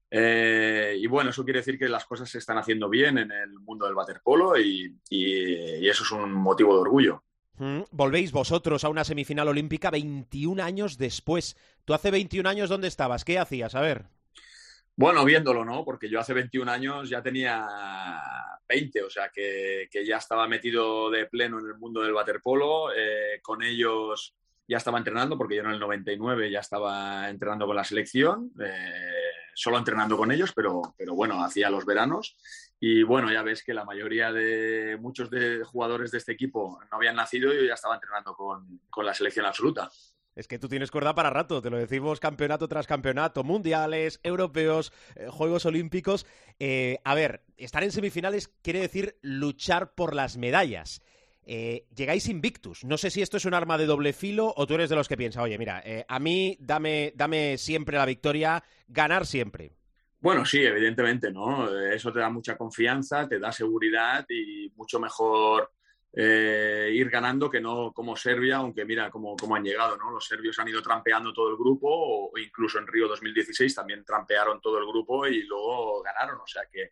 Y bueno, eso quiere decir que las cosas se están haciendo bien en el mundo del waterpolo y eso es un motivo de orgullo. Volvéis vosotros a una semifinal olímpica 21 años después. ¿Tú hace 21 años dónde estabas? ¿Qué hacías? A ver. Bueno, viéndolo, ¿no? Porque yo hace 21 años ya tenía 20, o sea que ya estaba metido de pleno en el mundo del waterpolo. Con ellos ya estaba entrenando, porque yo en el 99 ya estaba entrenando con la selección, solo entrenando con ellos, pero bueno, hacía los veranos. Y bueno, ya ves que la mayoría de muchos de jugadores de este equipo no habían nacido y yo ya estaba entrenando con la selección absoluta. Es que tú tienes cuerda para rato, te lo decimos campeonato tras campeonato, mundiales, europeos, Juegos Olímpicos. A ver, estar en semifinales quiere decir luchar por las medallas. Llegáis invictus. No sé si esto es un arma de doble filo o tú eres de los que piensa, oye, mira, a mí dame siempre la victoria, ganar siempre. Bueno, sí, evidentemente, ¿no? Eso te da mucha confianza, te da seguridad y mucho mejor ir ganando que no como Serbia, aunque mira cómo han llegado, ¿no? Los serbios han ido trampeando todo el grupo, o incluso en Río 2016 también trampearon todo el grupo y luego ganaron. O sea que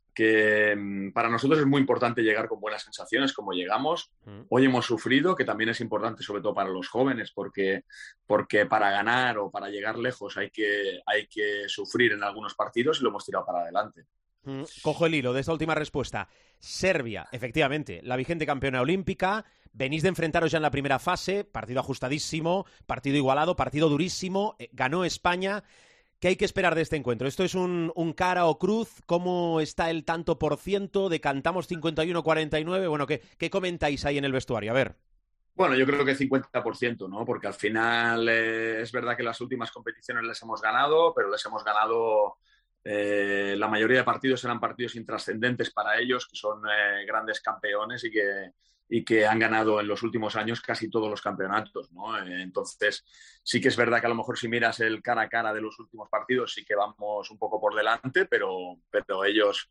para nosotros es muy importante llegar con buenas sensaciones como llegamos. Hoy hemos sufrido, que también es importante sobre todo para los jóvenes, porque para ganar o para llegar lejos hay que sufrir en algunos partidos y lo hemos tirado para adelante. Cojo el hilo de esta última respuesta. Serbia, efectivamente, la vigente campeona olímpica. Venís de enfrentaros ya en la primera fase, partido ajustadísimo, partido igualado, partido durísimo. Ganó España. ¿Qué hay que esperar de este encuentro? ¿Esto es un cara o cruz? ¿Cómo está el tanto por ciento? ¿Decantamos 51-49? Bueno, ¿qué comentáis ahí en el vestuario? A ver. Bueno, yo creo que 50%, ¿no? Porque al final es verdad que las últimas competiciones les hemos ganado, pero les hemos ganado... la mayoría de partidos eran partidos intrascendentes para ellos, que son grandes campeones y que han ganado en los últimos años casi todos los campeonatos, ¿no? Entonces, sí que es verdad que a lo mejor si miras el cara a cara de los últimos partidos sí que vamos un poco por delante, pero ellos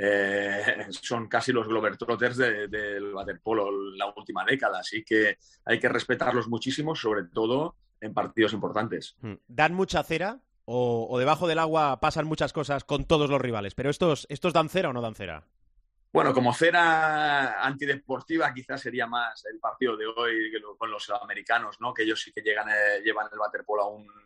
son casi los globetrotters del waterpolo la última década, así que hay que respetarlos muchísimo, sobre todo en partidos importantes. ¿Dan mucha cera? O debajo del agua pasan muchas cosas con todos los rivales, pero ¿estos dan cera o no dan cera? Bueno, como cera antideportiva quizás sería más el partido de hoy con los americanos, ¿no? Que ellos sí que llevan el waterpolo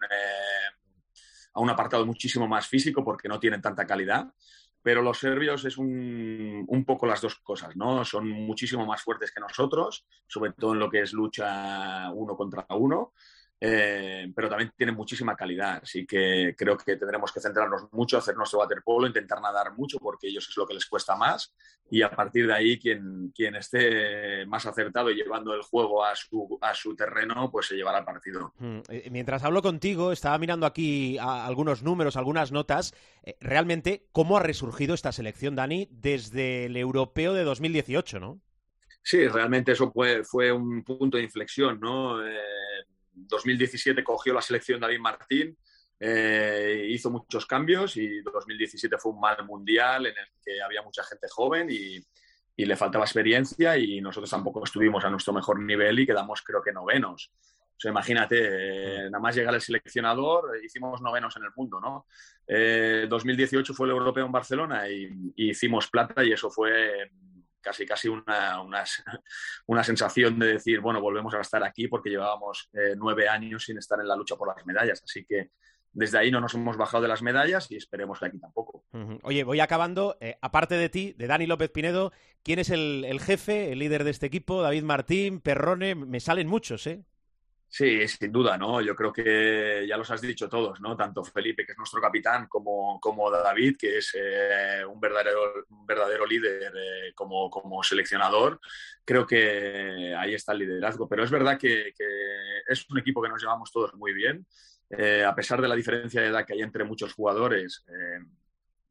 a un apartado muchísimo más físico porque no tienen tanta calidad. Pero los serbios es un poco las dos cosas, ¿no? Son muchísimo más fuertes que nosotros, sobre todo en lo que es lucha uno contra uno. Pero también tienen muchísima calidad, así que creo que tendremos que centrarnos mucho, hacer nuestro waterpolo, intentar nadar mucho porque ellos es lo que les cuesta más y a partir de ahí quien esté más acertado y llevando el juego a su terreno pues se llevará el partido. Mientras hablo contigo estaba mirando aquí algunos números, algunas notas. Realmente, ¿cómo ha resurgido esta selección, Dani, desde el europeo de 2018, no? Sí, realmente eso fue un punto de inflexión, ¿no? 2017 cogió la selección David Martín, hizo muchos cambios y 2017 fue un mal mundial en el que había mucha gente joven y le faltaba experiencia y nosotros tampoco estuvimos a nuestro mejor nivel y quedamos creo que novenos. O sea, imagínate, nada más llegar el seleccionador, hicimos novenos en el mundo, ¿no? 2018 fue el europeo en Barcelona y hicimos plata y eso fue... casi una sensación de decir, bueno, volvemos a estar aquí porque llevábamos 9 años sin estar en la lucha por las medallas. Así que desde ahí no nos hemos bajado de las medallas y esperemos que aquí tampoco. Oye, voy acabando. Aparte de ti, de Dani López Pinedo, ¿quién es el jefe, el líder de este equipo? David Martín, Perrone, me salen muchos, ¿eh? Sí, sin duda, ¿no? Yo creo que ya los has dicho todos, ¿no? Tanto Felipe, que es nuestro capitán, como David, que es un verdadero líder como seleccionador. Creo que ahí está el liderazgo. Pero es verdad que es un equipo que nos llevamos todos muy bien. A pesar de la diferencia de edad que hay entre muchos jugadores,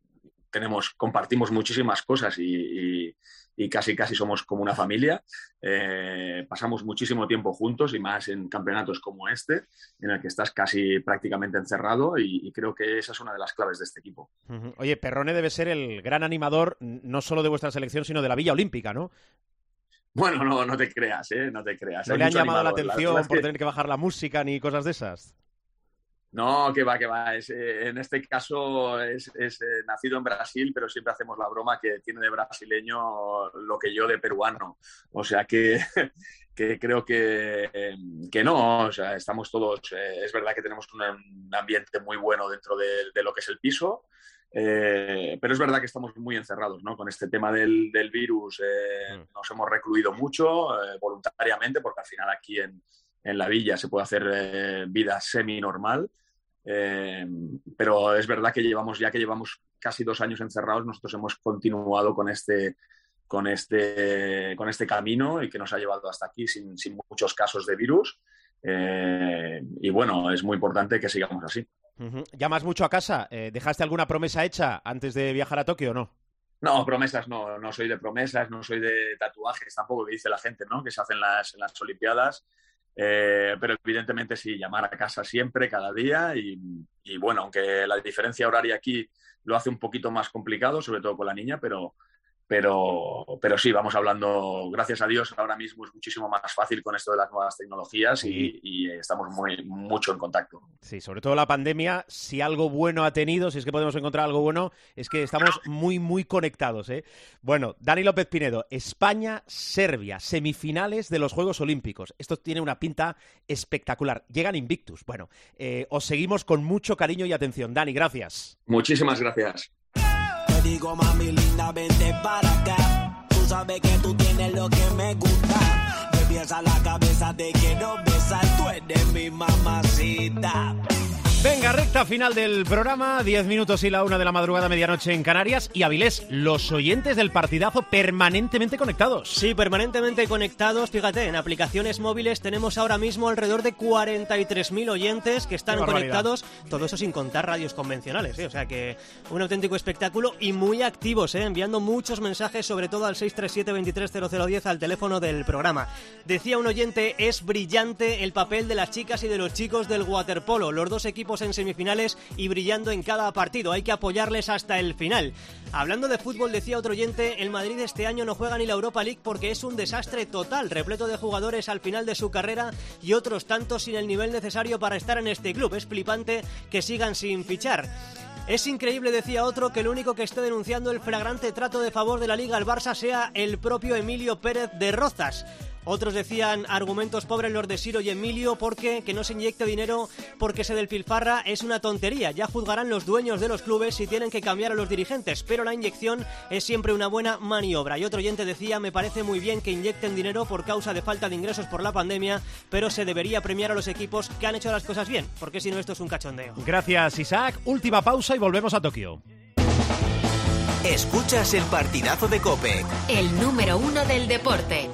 compartimos muchísimas cosas y casi somos como una familia. Pasamos muchísimo tiempo juntos y más en campeonatos como este, en el que estás casi prácticamente encerrado y creo que esa es una de las claves de este equipo. Oye, Perrone debe ser el gran animador no solo de vuestra selección, sino de la Villa Olímpica, ¿no? Bueno, no te creas, no te creas. ¿No le han llamado la atención por tener que bajar la música ni cosas de esas? No, que va. En este caso es nacido en Brasil, pero siempre hacemos la broma que tiene de brasileño lo que yo de peruano. O sea que creo que no. O sea, estamos todos... es verdad que tenemos un ambiente muy bueno dentro de lo que es el piso, pero es verdad que estamos muy encerrados, ¿no? Con este tema del virus nos hemos recluido mucho voluntariamente, porque al final aquí en la villa se puede hacer vida semi-normal, pero es verdad que llevamos casi 2 años encerrados. Nosotros hemos continuado con este camino y que nos ha llevado hasta aquí sin muchos casos de virus, y bueno, es muy importante que sigamos así. ¿Llamas mucho a casa? ¿Dejaste alguna promesa hecha antes de viajar a Tokio o no? No, promesas no soy de promesas, no soy de tatuajes tampoco, que dice la gente, ¿no? Que se hacen en las Olimpiadas, pero evidentemente sí, llamar a casa siempre, cada día, y bueno, aunque la diferencia horaria aquí lo hace un poquito más complicado, sobre todo con la niña, pero sí, vamos hablando. Gracias a Dios ahora mismo es muchísimo más fácil con esto de las nuevas tecnologías, y estamos mucho en contacto. Sí, sobre todo la pandemia, si algo bueno ha tenido, si es que podemos encontrar algo bueno, es que estamos muy conectados, ¿eh? Bueno, Dani López Pinedo, España-Serbia, semifinales de los Juegos Olímpicos. Esto tiene una pinta espectacular. Llegan invictus. Bueno, os seguimos con mucho cariño y atención. Dani, gracias. Muchísimas gracias. Digo, mami linda, vente para acá. Tú sabes que tú tienes lo que me gusta. Me piensa la cabeza, te quiero besar. Tú eres mi mamacita. Venga, recta final del programa, 10 minutos y la 1 de la madrugada, medianoche en Canarias. Y Avilés, los oyentes del partidazo permanentemente conectados. Sí, permanentemente conectados. Fíjate, en aplicaciones móviles tenemos ahora mismo alrededor de 43.000 oyentes que están conectados. Todo eso sin contar radios convencionales, ¿eh? O sea que un auténtico espectáculo y muy activos, ¿eh? Enviando muchos mensajes, sobre todo al 637-230010, al teléfono del programa. Decía un oyente, es brillante el papel de las chicas y de los chicos del waterpolo. Los dos equipos en semifinales y brillando en cada partido. Hay que apoyarles hasta el final. Hablando de fútbol, decía otro oyente, el Madrid este año no juega ni la Europa League porque es un desastre total, repleto de jugadores al final de su carrera y otros tantos sin el nivel necesario para estar en este club. Es flipante que sigan sin fichar. Es increíble, decía otro, que el único que esté denunciando el flagrante trato de favor de la Liga al Barça sea el propio Emilio Pérez de Rozas. Otros decían argumentos pobres los de Siro y Emilio, porque que no se inyecte dinero porque se despilfarra es una tontería. Ya juzgarán los dueños de los clubes si tienen que cambiar a los dirigentes, pero la inyección es siempre una buena maniobra. Y otro oyente decía, me parece muy bien que inyecten dinero por causa de falta de ingresos por la pandemia, pero se debería premiar a los equipos que han hecho las cosas bien, porque si no esto es un cachondeo. Gracias, Isaac. Última pausa y volvemos a Tokio. Escuchas el partidazo de COPE, el número 1 del deporte.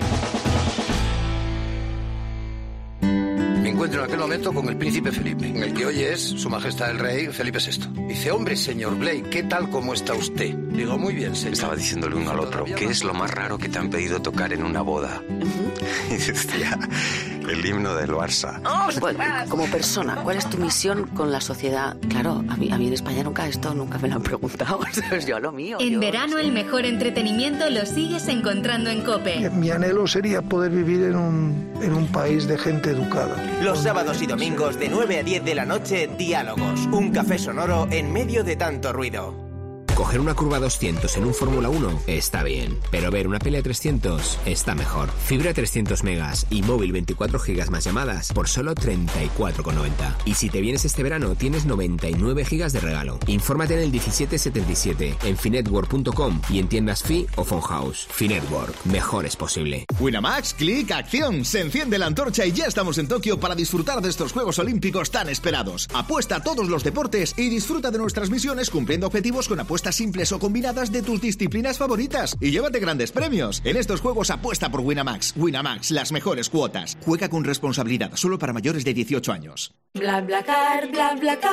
Me encuentro en aquel momento con el príncipe Felipe, el que hoy es Su Majestad el Rey Felipe VI. Dice, hombre, señor Blake, ¿qué tal, cómo está usted? Digo, muy bien, señor. Estaba diciéndole uno al otro, ¿qué es lo más raro que te han pedido tocar en una boda? Y decía, el himno del Barça. Bueno, como persona, ¿cuál es tu misión con la sociedad? Claro, a mí en España nunca me lo han preguntado. Yo lo mío. En verano el mejor entretenimiento lo sigues encontrando en COPE. Mi anhelo sería poder vivir en un país de gente educada. Los sábados y domingos de 9 a 10 de la noche, Diálogos, un café sonoro en medio de tanto ruido. Coger una curva 200 en un Fórmula 1 está bien, pero ver una pelea 300 está mejor. Fibra 300 megas y móvil 24 gigas más llamadas por solo 34,90. Y si te vienes este verano, tienes 99 gigas de regalo. Infórmate en el 1777, en finetwork.com y en tiendas Fi o Phone House. Finetwork, mejor es posible. Winamax, clic, acción. Se enciende la antorcha y ya estamos en Tokio para disfrutar de estos Juegos Olímpicos tan esperados. Apuesta a todos los deportes y disfruta de nuestras misiones cumpliendo objetivos con apuestas simples o combinadas de tus disciplinas favoritas y llévate grandes premios. En estos juegos apuesta por Winamax. Winamax, las mejores cuotas. Juega con responsabilidad, solo para mayores de 18 años. BlaBlaCar, BlaBlaCar.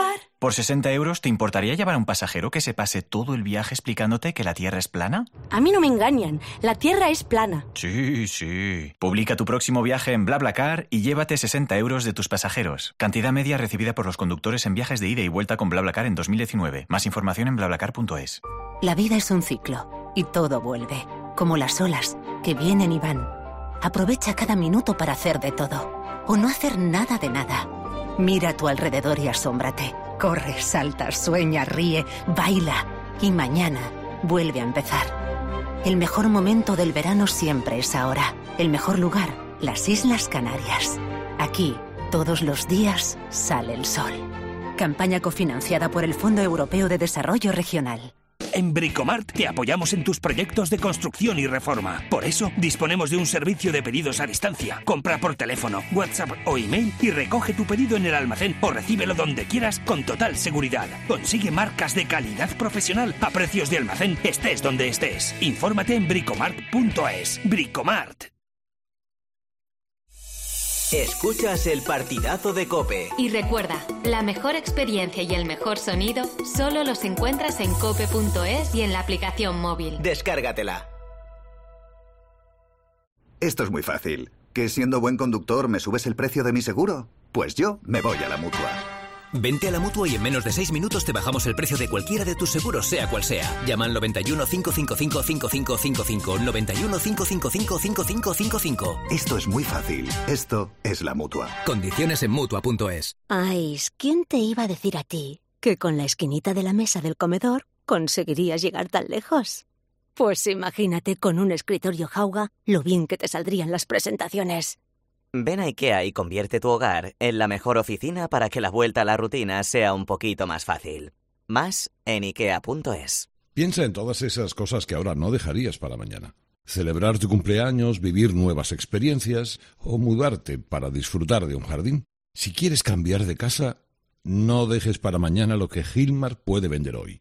¿Por 60 euros te importaría llevar a un pasajero que se pase todo el viaje explicándote que la Tierra es plana? A mí no me engañan. La Tierra es plana. Sí, sí. Publica tu próximo viaje en BlaBlaCar y llévate 60 euros de tus pasajeros. Cantidad media recibida por los conductores en viajes de ida y vuelta con BlaBlaCar en 2019. Más información en blablacar.es. La vida es un ciclo y todo vuelve, como las olas, que vienen y van. Aprovecha cada minuto para hacer de todo, o no hacer nada de nada. Mira a tu alrededor y asómbrate. Corre, salta, sueña, ríe, baila. Y mañana vuelve a empezar. El mejor momento del verano siempre es ahora. El mejor lugar, las Islas Canarias. Aquí, todos los días, sale el sol. Campaña cofinanciada por el Fondo Europeo de Desarrollo Regional. En Bricomart te apoyamos en tus proyectos de construcción y reforma. Por eso, disponemos de un servicio de pedidos a distancia. Compra por teléfono, WhatsApp o email y recoge tu pedido en el almacén o recíbelo donde quieras con total seguridad. Consigue marcas de calidad profesional a precios de almacén, estés donde estés. Infórmate en bricomart.es. Bricomart. Escuchas el partidazo de COPE. Y recuerda, la mejor experiencia y el mejor sonido solo los encuentras en cope.es y en la aplicación móvil. Descárgatela. Esto es muy fácil. ¿Que siendo buen conductor me subes el precio de mi seguro? Pues yo me voy a la Mutua. Vente a la Mutua y en menos de 6 minutos te bajamos el precio de cualquiera de tus seguros, sea cual sea. Llama al 91 555 5555. 91 555 5555. Esto es muy fácil. Esto es la Mutua. Condiciones en Mutua.es. Ay, ¿quién te iba a decir a ti que con la esquinita de la mesa del comedor conseguirías llegar tan lejos? Pues imagínate con un escritorio Jauga lo bien que te saldrían las presentaciones. Ven a IKEA y convierte tu hogar en la mejor oficina para que la vuelta a la rutina sea un poquito más fácil. Más en IKEA.es. Piensa en todas esas cosas que ahora no dejarías para mañana. Celebrar tu cumpleaños, vivir nuevas experiencias o mudarte para disfrutar de un jardín. Si quieres cambiar de casa, no dejes para mañana lo que Gilmar puede vender hoy.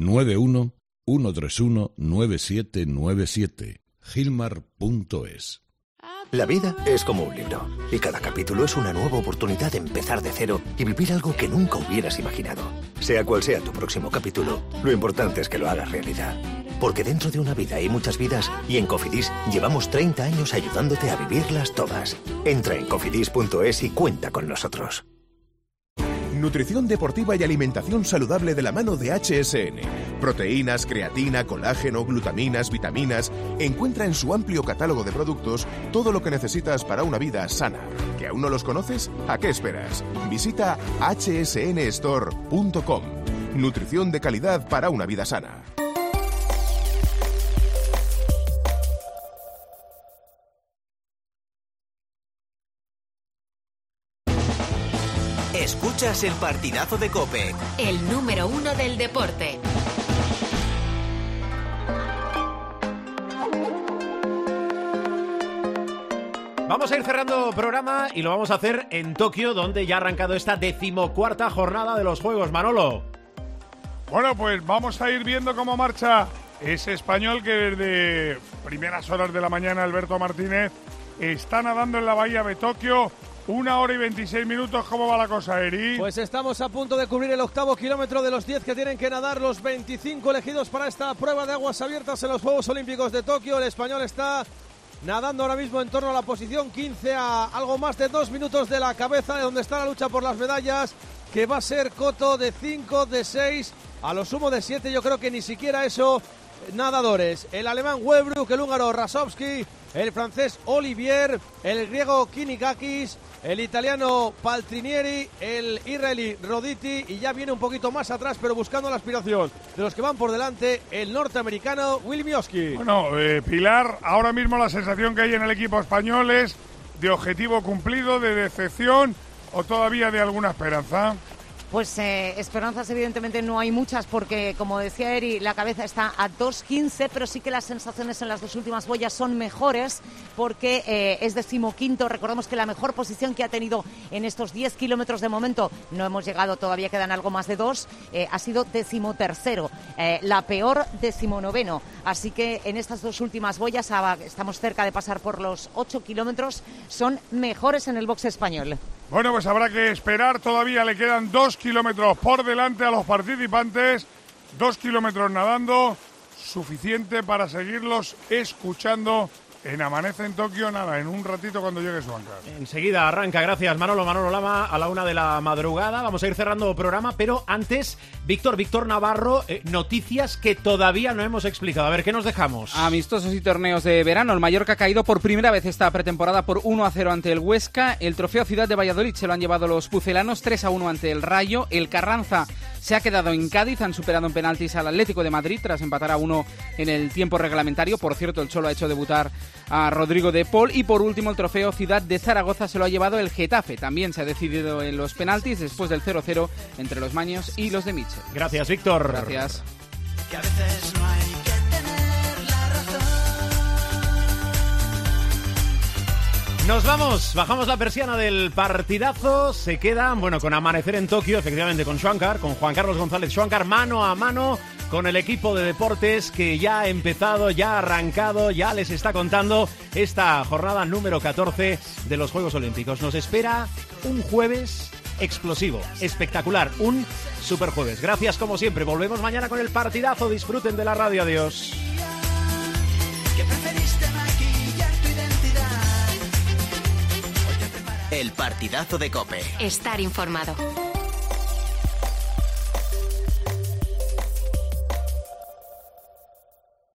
91-131-9797. Gilmar.es. La vida es como un libro, y cada capítulo es una nueva oportunidad de empezar de cero y vivir algo que nunca hubieras imaginado. Sea cual sea tu próximo capítulo, lo importante es que lo hagas realidad. Porque dentro de una vida hay muchas vidas, y en Cofidis llevamos 30 años ayudándote a vivirlas todas. Entra en cofidis.es y cuenta con nosotros. Nutrición deportiva y alimentación saludable de la mano de HSN. Proteínas, creatina, colágeno, glutaminas, vitaminas. Encuentra en su amplio catálogo de productos todo lo que necesitas para una vida sana. ¿Que aún no los conoces? ¿A qué esperas? Visita hsnstore.com. Nutrición de calidad para una vida sana. Escuchas el partidazo de COPE. El número 1 del deporte. Vamos a ir cerrando programa y lo vamos a hacer en Tokio, donde ya ha arrancado esta 14ª jornada de los Juegos. Manolo. Bueno, pues vamos a ir viendo cómo marcha ese español que desde primeras horas de la mañana, Alberto Martínez, está nadando en la bahía de Tokio. 1 hora y 26 minutos, ¿cómo va la cosa, Eri? Pues estamos a punto de cubrir el 8º kilómetro de los 10 que tienen que nadar los 25 elegidos para esta prueba de aguas abiertas en los Juegos Olímpicos de Tokio. El español está nadando ahora mismo en torno a la posición 15, a algo más de 2 minutos de la cabeza de donde está la lucha por las medallas, que va a ser coto de 5, de 6, a lo sumo de 7, yo creo que ni siquiera eso. Nadadores, el alemán Webruck, el húngaro Rasowski, el francés Olivier, el griego Kinikakis, el italiano Paltrinieri, el israelí Roditi, y ya viene un poquito más atrás, pero buscando la aspiración de los que van por delante, el norteamericano Will Mioski. Bueno, Pilar, ahora mismo la sensación que hay en el equipo español es de objetivo cumplido, de decepción o todavía de alguna esperanza. Pues esperanzas evidentemente no hay muchas porque, como decía Eri, la cabeza está a 2.15, pero sí que las sensaciones en las dos últimas boyas son mejores porque es 15º. Recordemos que la mejor posición que ha tenido en estos 10 kilómetros de momento, no hemos llegado, todavía quedan algo más de 2, ha sido 13º, la peor 19º. Así que en estas dos últimas boyas, estamos cerca de pasar por los 8 kilómetros, son mejores en el box español. Bueno, pues habrá que esperar. Todavía le quedan 2 kilómetros por delante a los participantes. 2 kilómetros nadando. Suficiente para seguirlos escuchando en Amanece en Tokio, nada, en un ratito cuando llegue Schwankar. Enseguida arranca, gracias Manolo Lama, a la 1 de la madrugada. Vamos a ir cerrando programa, pero antes, Víctor Navarro, noticias que todavía no hemos explicado. A ver, ¿qué nos dejamos? Amistosos y torneos de verano. El Mallorca ha caído por primera vez esta pretemporada por 1-0 ante el Huesca. El trofeo Ciudad de Valladolid se lo han llevado los pucelanos, 3-1 ante el Rayo. El Carranza se ha quedado en Cádiz, han superado en penaltis al Atlético de Madrid tras empatar a 1 en el tiempo reglamentario. Por cierto, el Cholo ha hecho debutar a Rodrigo de Paul. Y por último, el trofeo Ciudad de Zaragoza se lo ha llevado el Getafe. También se ha decidido en los penaltis después del 0-0 entre los maños y los de Mitchell. Gracias, Víctor. Gracias. Que a veces no hay que tener la razón. Nos vamos, bajamos la persiana del partidazo. Se quedan, con Amanecer en Tokio, efectivamente con Schwankar, con Juan Carlos González Schwankar, mano a mano con el equipo de deportes que ya ha empezado, ya ha arrancado, ya les está contando esta jornada número 14 de los Juegos Olímpicos. Nos espera un jueves explosivo, espectacular, un super jueves. Gracias como siempre, volvemos mañana con el partidazo. Disfruten de la radio, adiós. Que preferiste maquillar tu identidad. El partidazo de COPE. Estar informado.